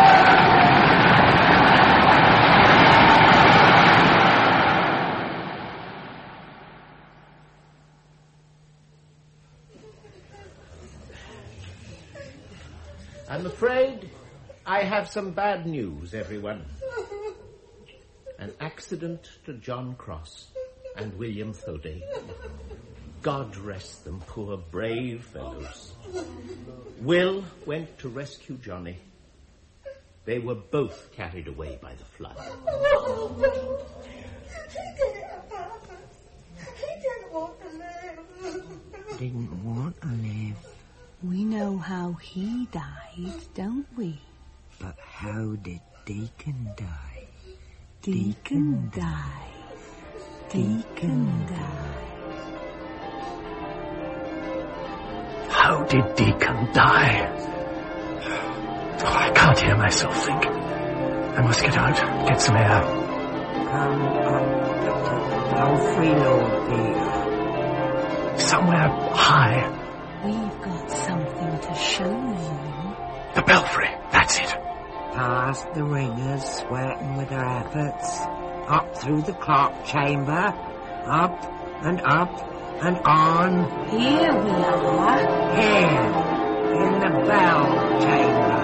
I'm afraid I have some bad news, everyone. An accident to John Cross and William Thoday. God rest them, poor brave fellows. Will went to rescue Johnny. They were both carried away by the flood. Didn't want to live. We know how he died, don't we? But how did Deacon die? Deacon died. Deacon died. How did Deacon die? Oh, I can't hear myself think. I must get out, get some air. Come up to the belfry, Lord Peter. Somewhere high. We've got something to show you. The belfry, that's it. Past the ringers, sweating with their efforts. Up through the clock chamber. Up and up and on. Here we are. Here, in the bell chamber.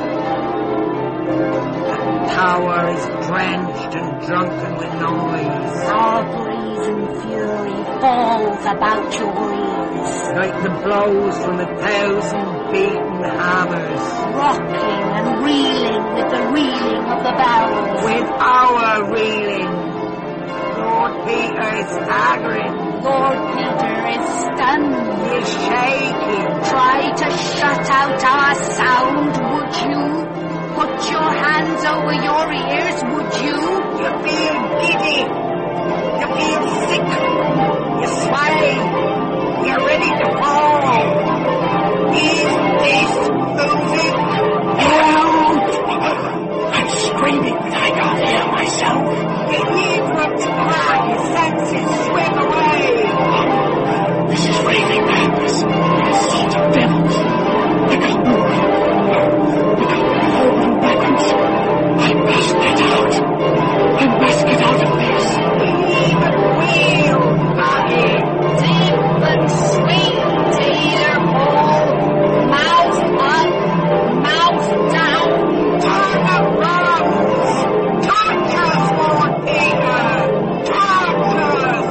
The tower is drenched and drunken with noise. Our brazen fury falls about your ears. Like the blows from a thousand beaten hammers. Rocking and reeling with the reeling of the bells. With our reeling. Lord Peter is staggering. Lord Peter is stunned. He's shaking. Try to shut out our sound, would you? Put your hands over your ears, would you? You feel giddy. You feel sick. You sway. You're ready to fall. Is this music? Help! I'm screaming, but I can't hear myself. You need from to cry. Your senses swim away. This is raving madness. It's sort of devils. I can't move. I can't move forward and backwards. I must get out. I must get out of this. Even wheel, Daddy. Deep and sweet, Taylor Paul. Mouth up, mouth down. Turn around. Touch us, Lord Peter. Touch us.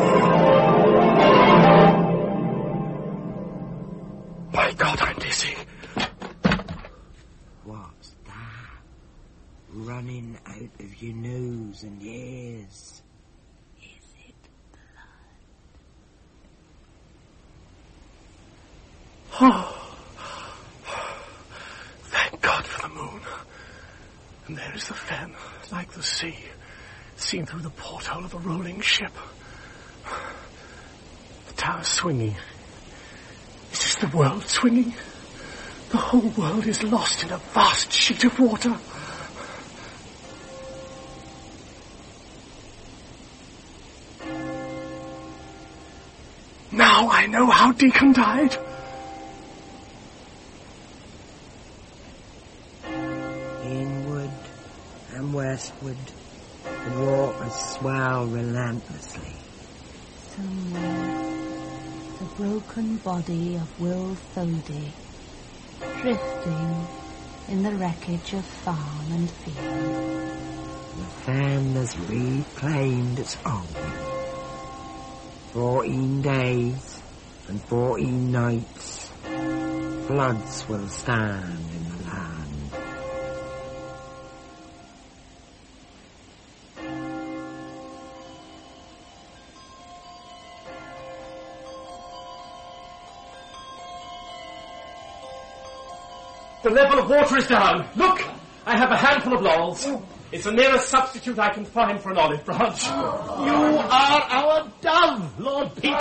My God, I'm dizzy. What's that? Running out of your nose and ears. Is it Oh, thank God for the moon. And there is the fen, like the sea, seen through the porthole of a rolling ship. The tower's swinging. Is this the world swinging? The whole world is lost in a vast sheet of water. Now I know how Deacon died. Inward and westward, the waters swell relentlessly. somewhere? The broken body of Will Thody, drifting in the wreckage of farm and field. The fen has reclaimed its own. Fourteen days and fourteen nights, floods will stand in the land. The level of water is down. Look! I have a handful of laurels. It's the nearest substitute I can find for an olive branch. You are our dove, Lord Peter.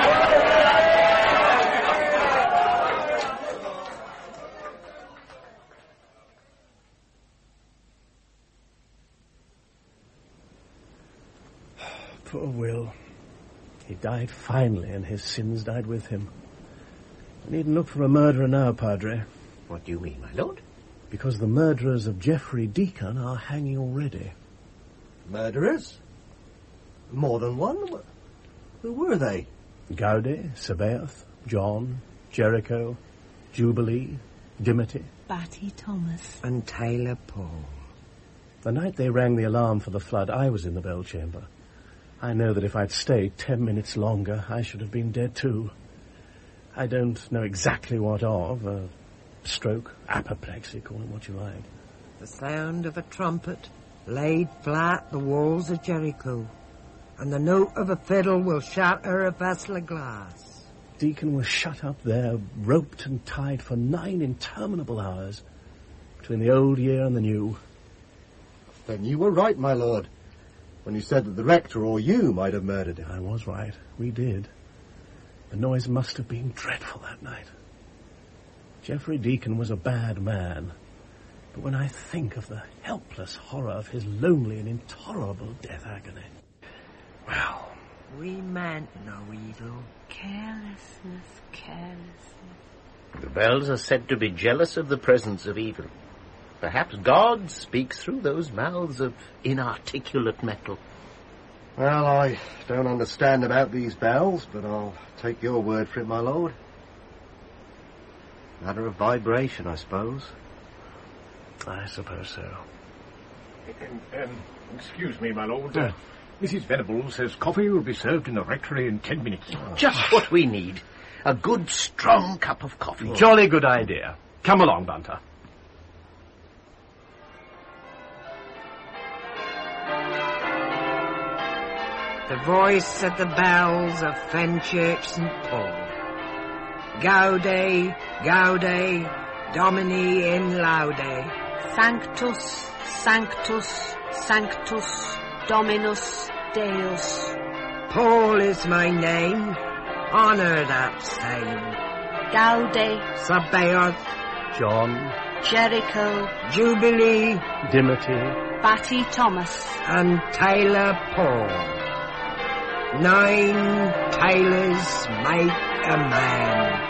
Poor Will. He died finally, and his sins died with him. I needn't look for a murderer now, Padre. What do you mean, my lord? Because the murderers of Geoffrey Deacon are hanging already. Murderers? More than one? Who were they? Gaudy, Sabaoth, John, Jericho, Jubilee, Dimity. Batty Thomas. And Taylor Paul. The night they rang the alarm for the flood, I was in the bell chamber. I know that if I'd stayed ten minutes longer, I should have been dead too. I don't know exactly what of, a stroke, apoplexy, call it what you like. The sound of a trumpet laid flat the walls of Jericho, and the note of a fiddle will shatter a vessel of glass. Deacon was shut up there, roped and tied for nine interminable hours, between the old year and the new. Then you were right, my lord, when you said that the rector or you might have murdered him. I was right. We did. The noise must have been dreadful that night. Geoffrey Deacon was a bad man, but when I think of the helpless horror of his lonely and intolerable death agony... Well... We meant no evil. Carelessness, carelessness. The bells are said to be jealous of the presence of evil. Perhaps God speaks through those mouths of inarticulate metal. Well, I don't understand about these bells, but I'll take your word for it, my lord. Matter of vibration, I suppose. I suppose so. Um, um, excuse me, my lord. Uh, Missus Venables says coffee will be served in the rectory in ten minutes. Just what we need. A good, strong cup of coffee. Jolly good idea. Come along, Bunter. The voice of the bells of Fenchurch Saint Paul. Gaude, Gaude, Domini in laude. Sanctus, Sanctus, Sanctus, Dominus Deus. Paul is my name, honour that same. Gaude, Sabaoth, John, Jericho, Jubilee, Dimity, Batty Thomas, and Taylor Paul. Nine tailors make a man.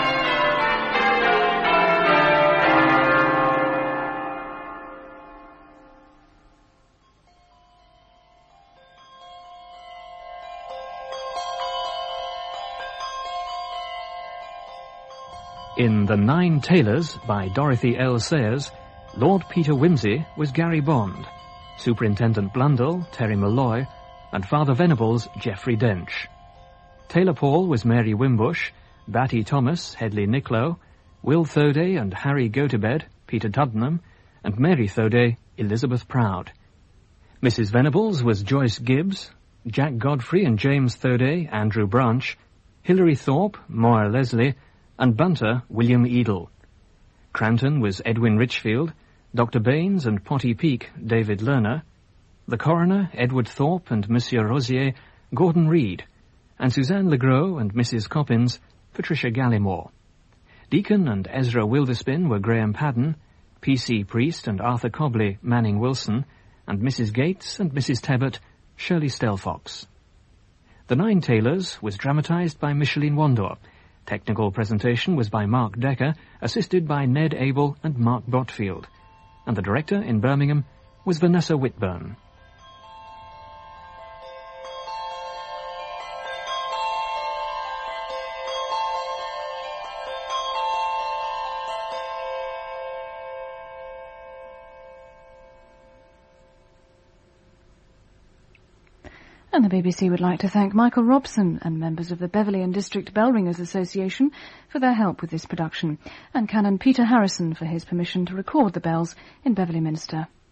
In The Nine Tailors by Dorothy L. Sayers, Lord Peter Wimsey was Gary Bond, Superintendent Blundell, Terry Malloy, and Father Venables, Geoffrey Dench. Taylor Paul was Mary Wimbush, Batty Thomas, Hedley Nicklow, Will Thoday and Harry Gotobed, Peter Tuddenham, and Mary Thoday, Elizabeth Proud. Missus Venables was Joyce Gibbs, Jack Godfrey and James Thoday, Andrew Branch, Hilary Thorpe, Moira Leslie, and Bunter, William Edel. Cranton was Edwin Richfield, Doctor Baines and Potty Peak, David Lerner, the coroner, Edward Thorpe and Monsieur Rosier, Gordon Reed, and Suzanne Legros and Missus Coppins, Patricia Gallimore. Deacon and Ezra Wilderspin were Graham Padden, P C Priest and Arthur Cobley, Manning Wilson, and Missus Gates and Missus Tebbert, Shirley Stelfox. The Nine Tailors was dramatised by Micheline Wandor. Technical presentation was by Mark Decker, assisted by Ned Abel and Mark Botfield. And the director in Birmingham was Vanessa Whitburn. And the B B C would like to thank Michael Robson and members of the Beverley and District Bell Ringers Association for their help with this production, and Canon Peter Harrison for his permission to record the bells in Beverley Minster.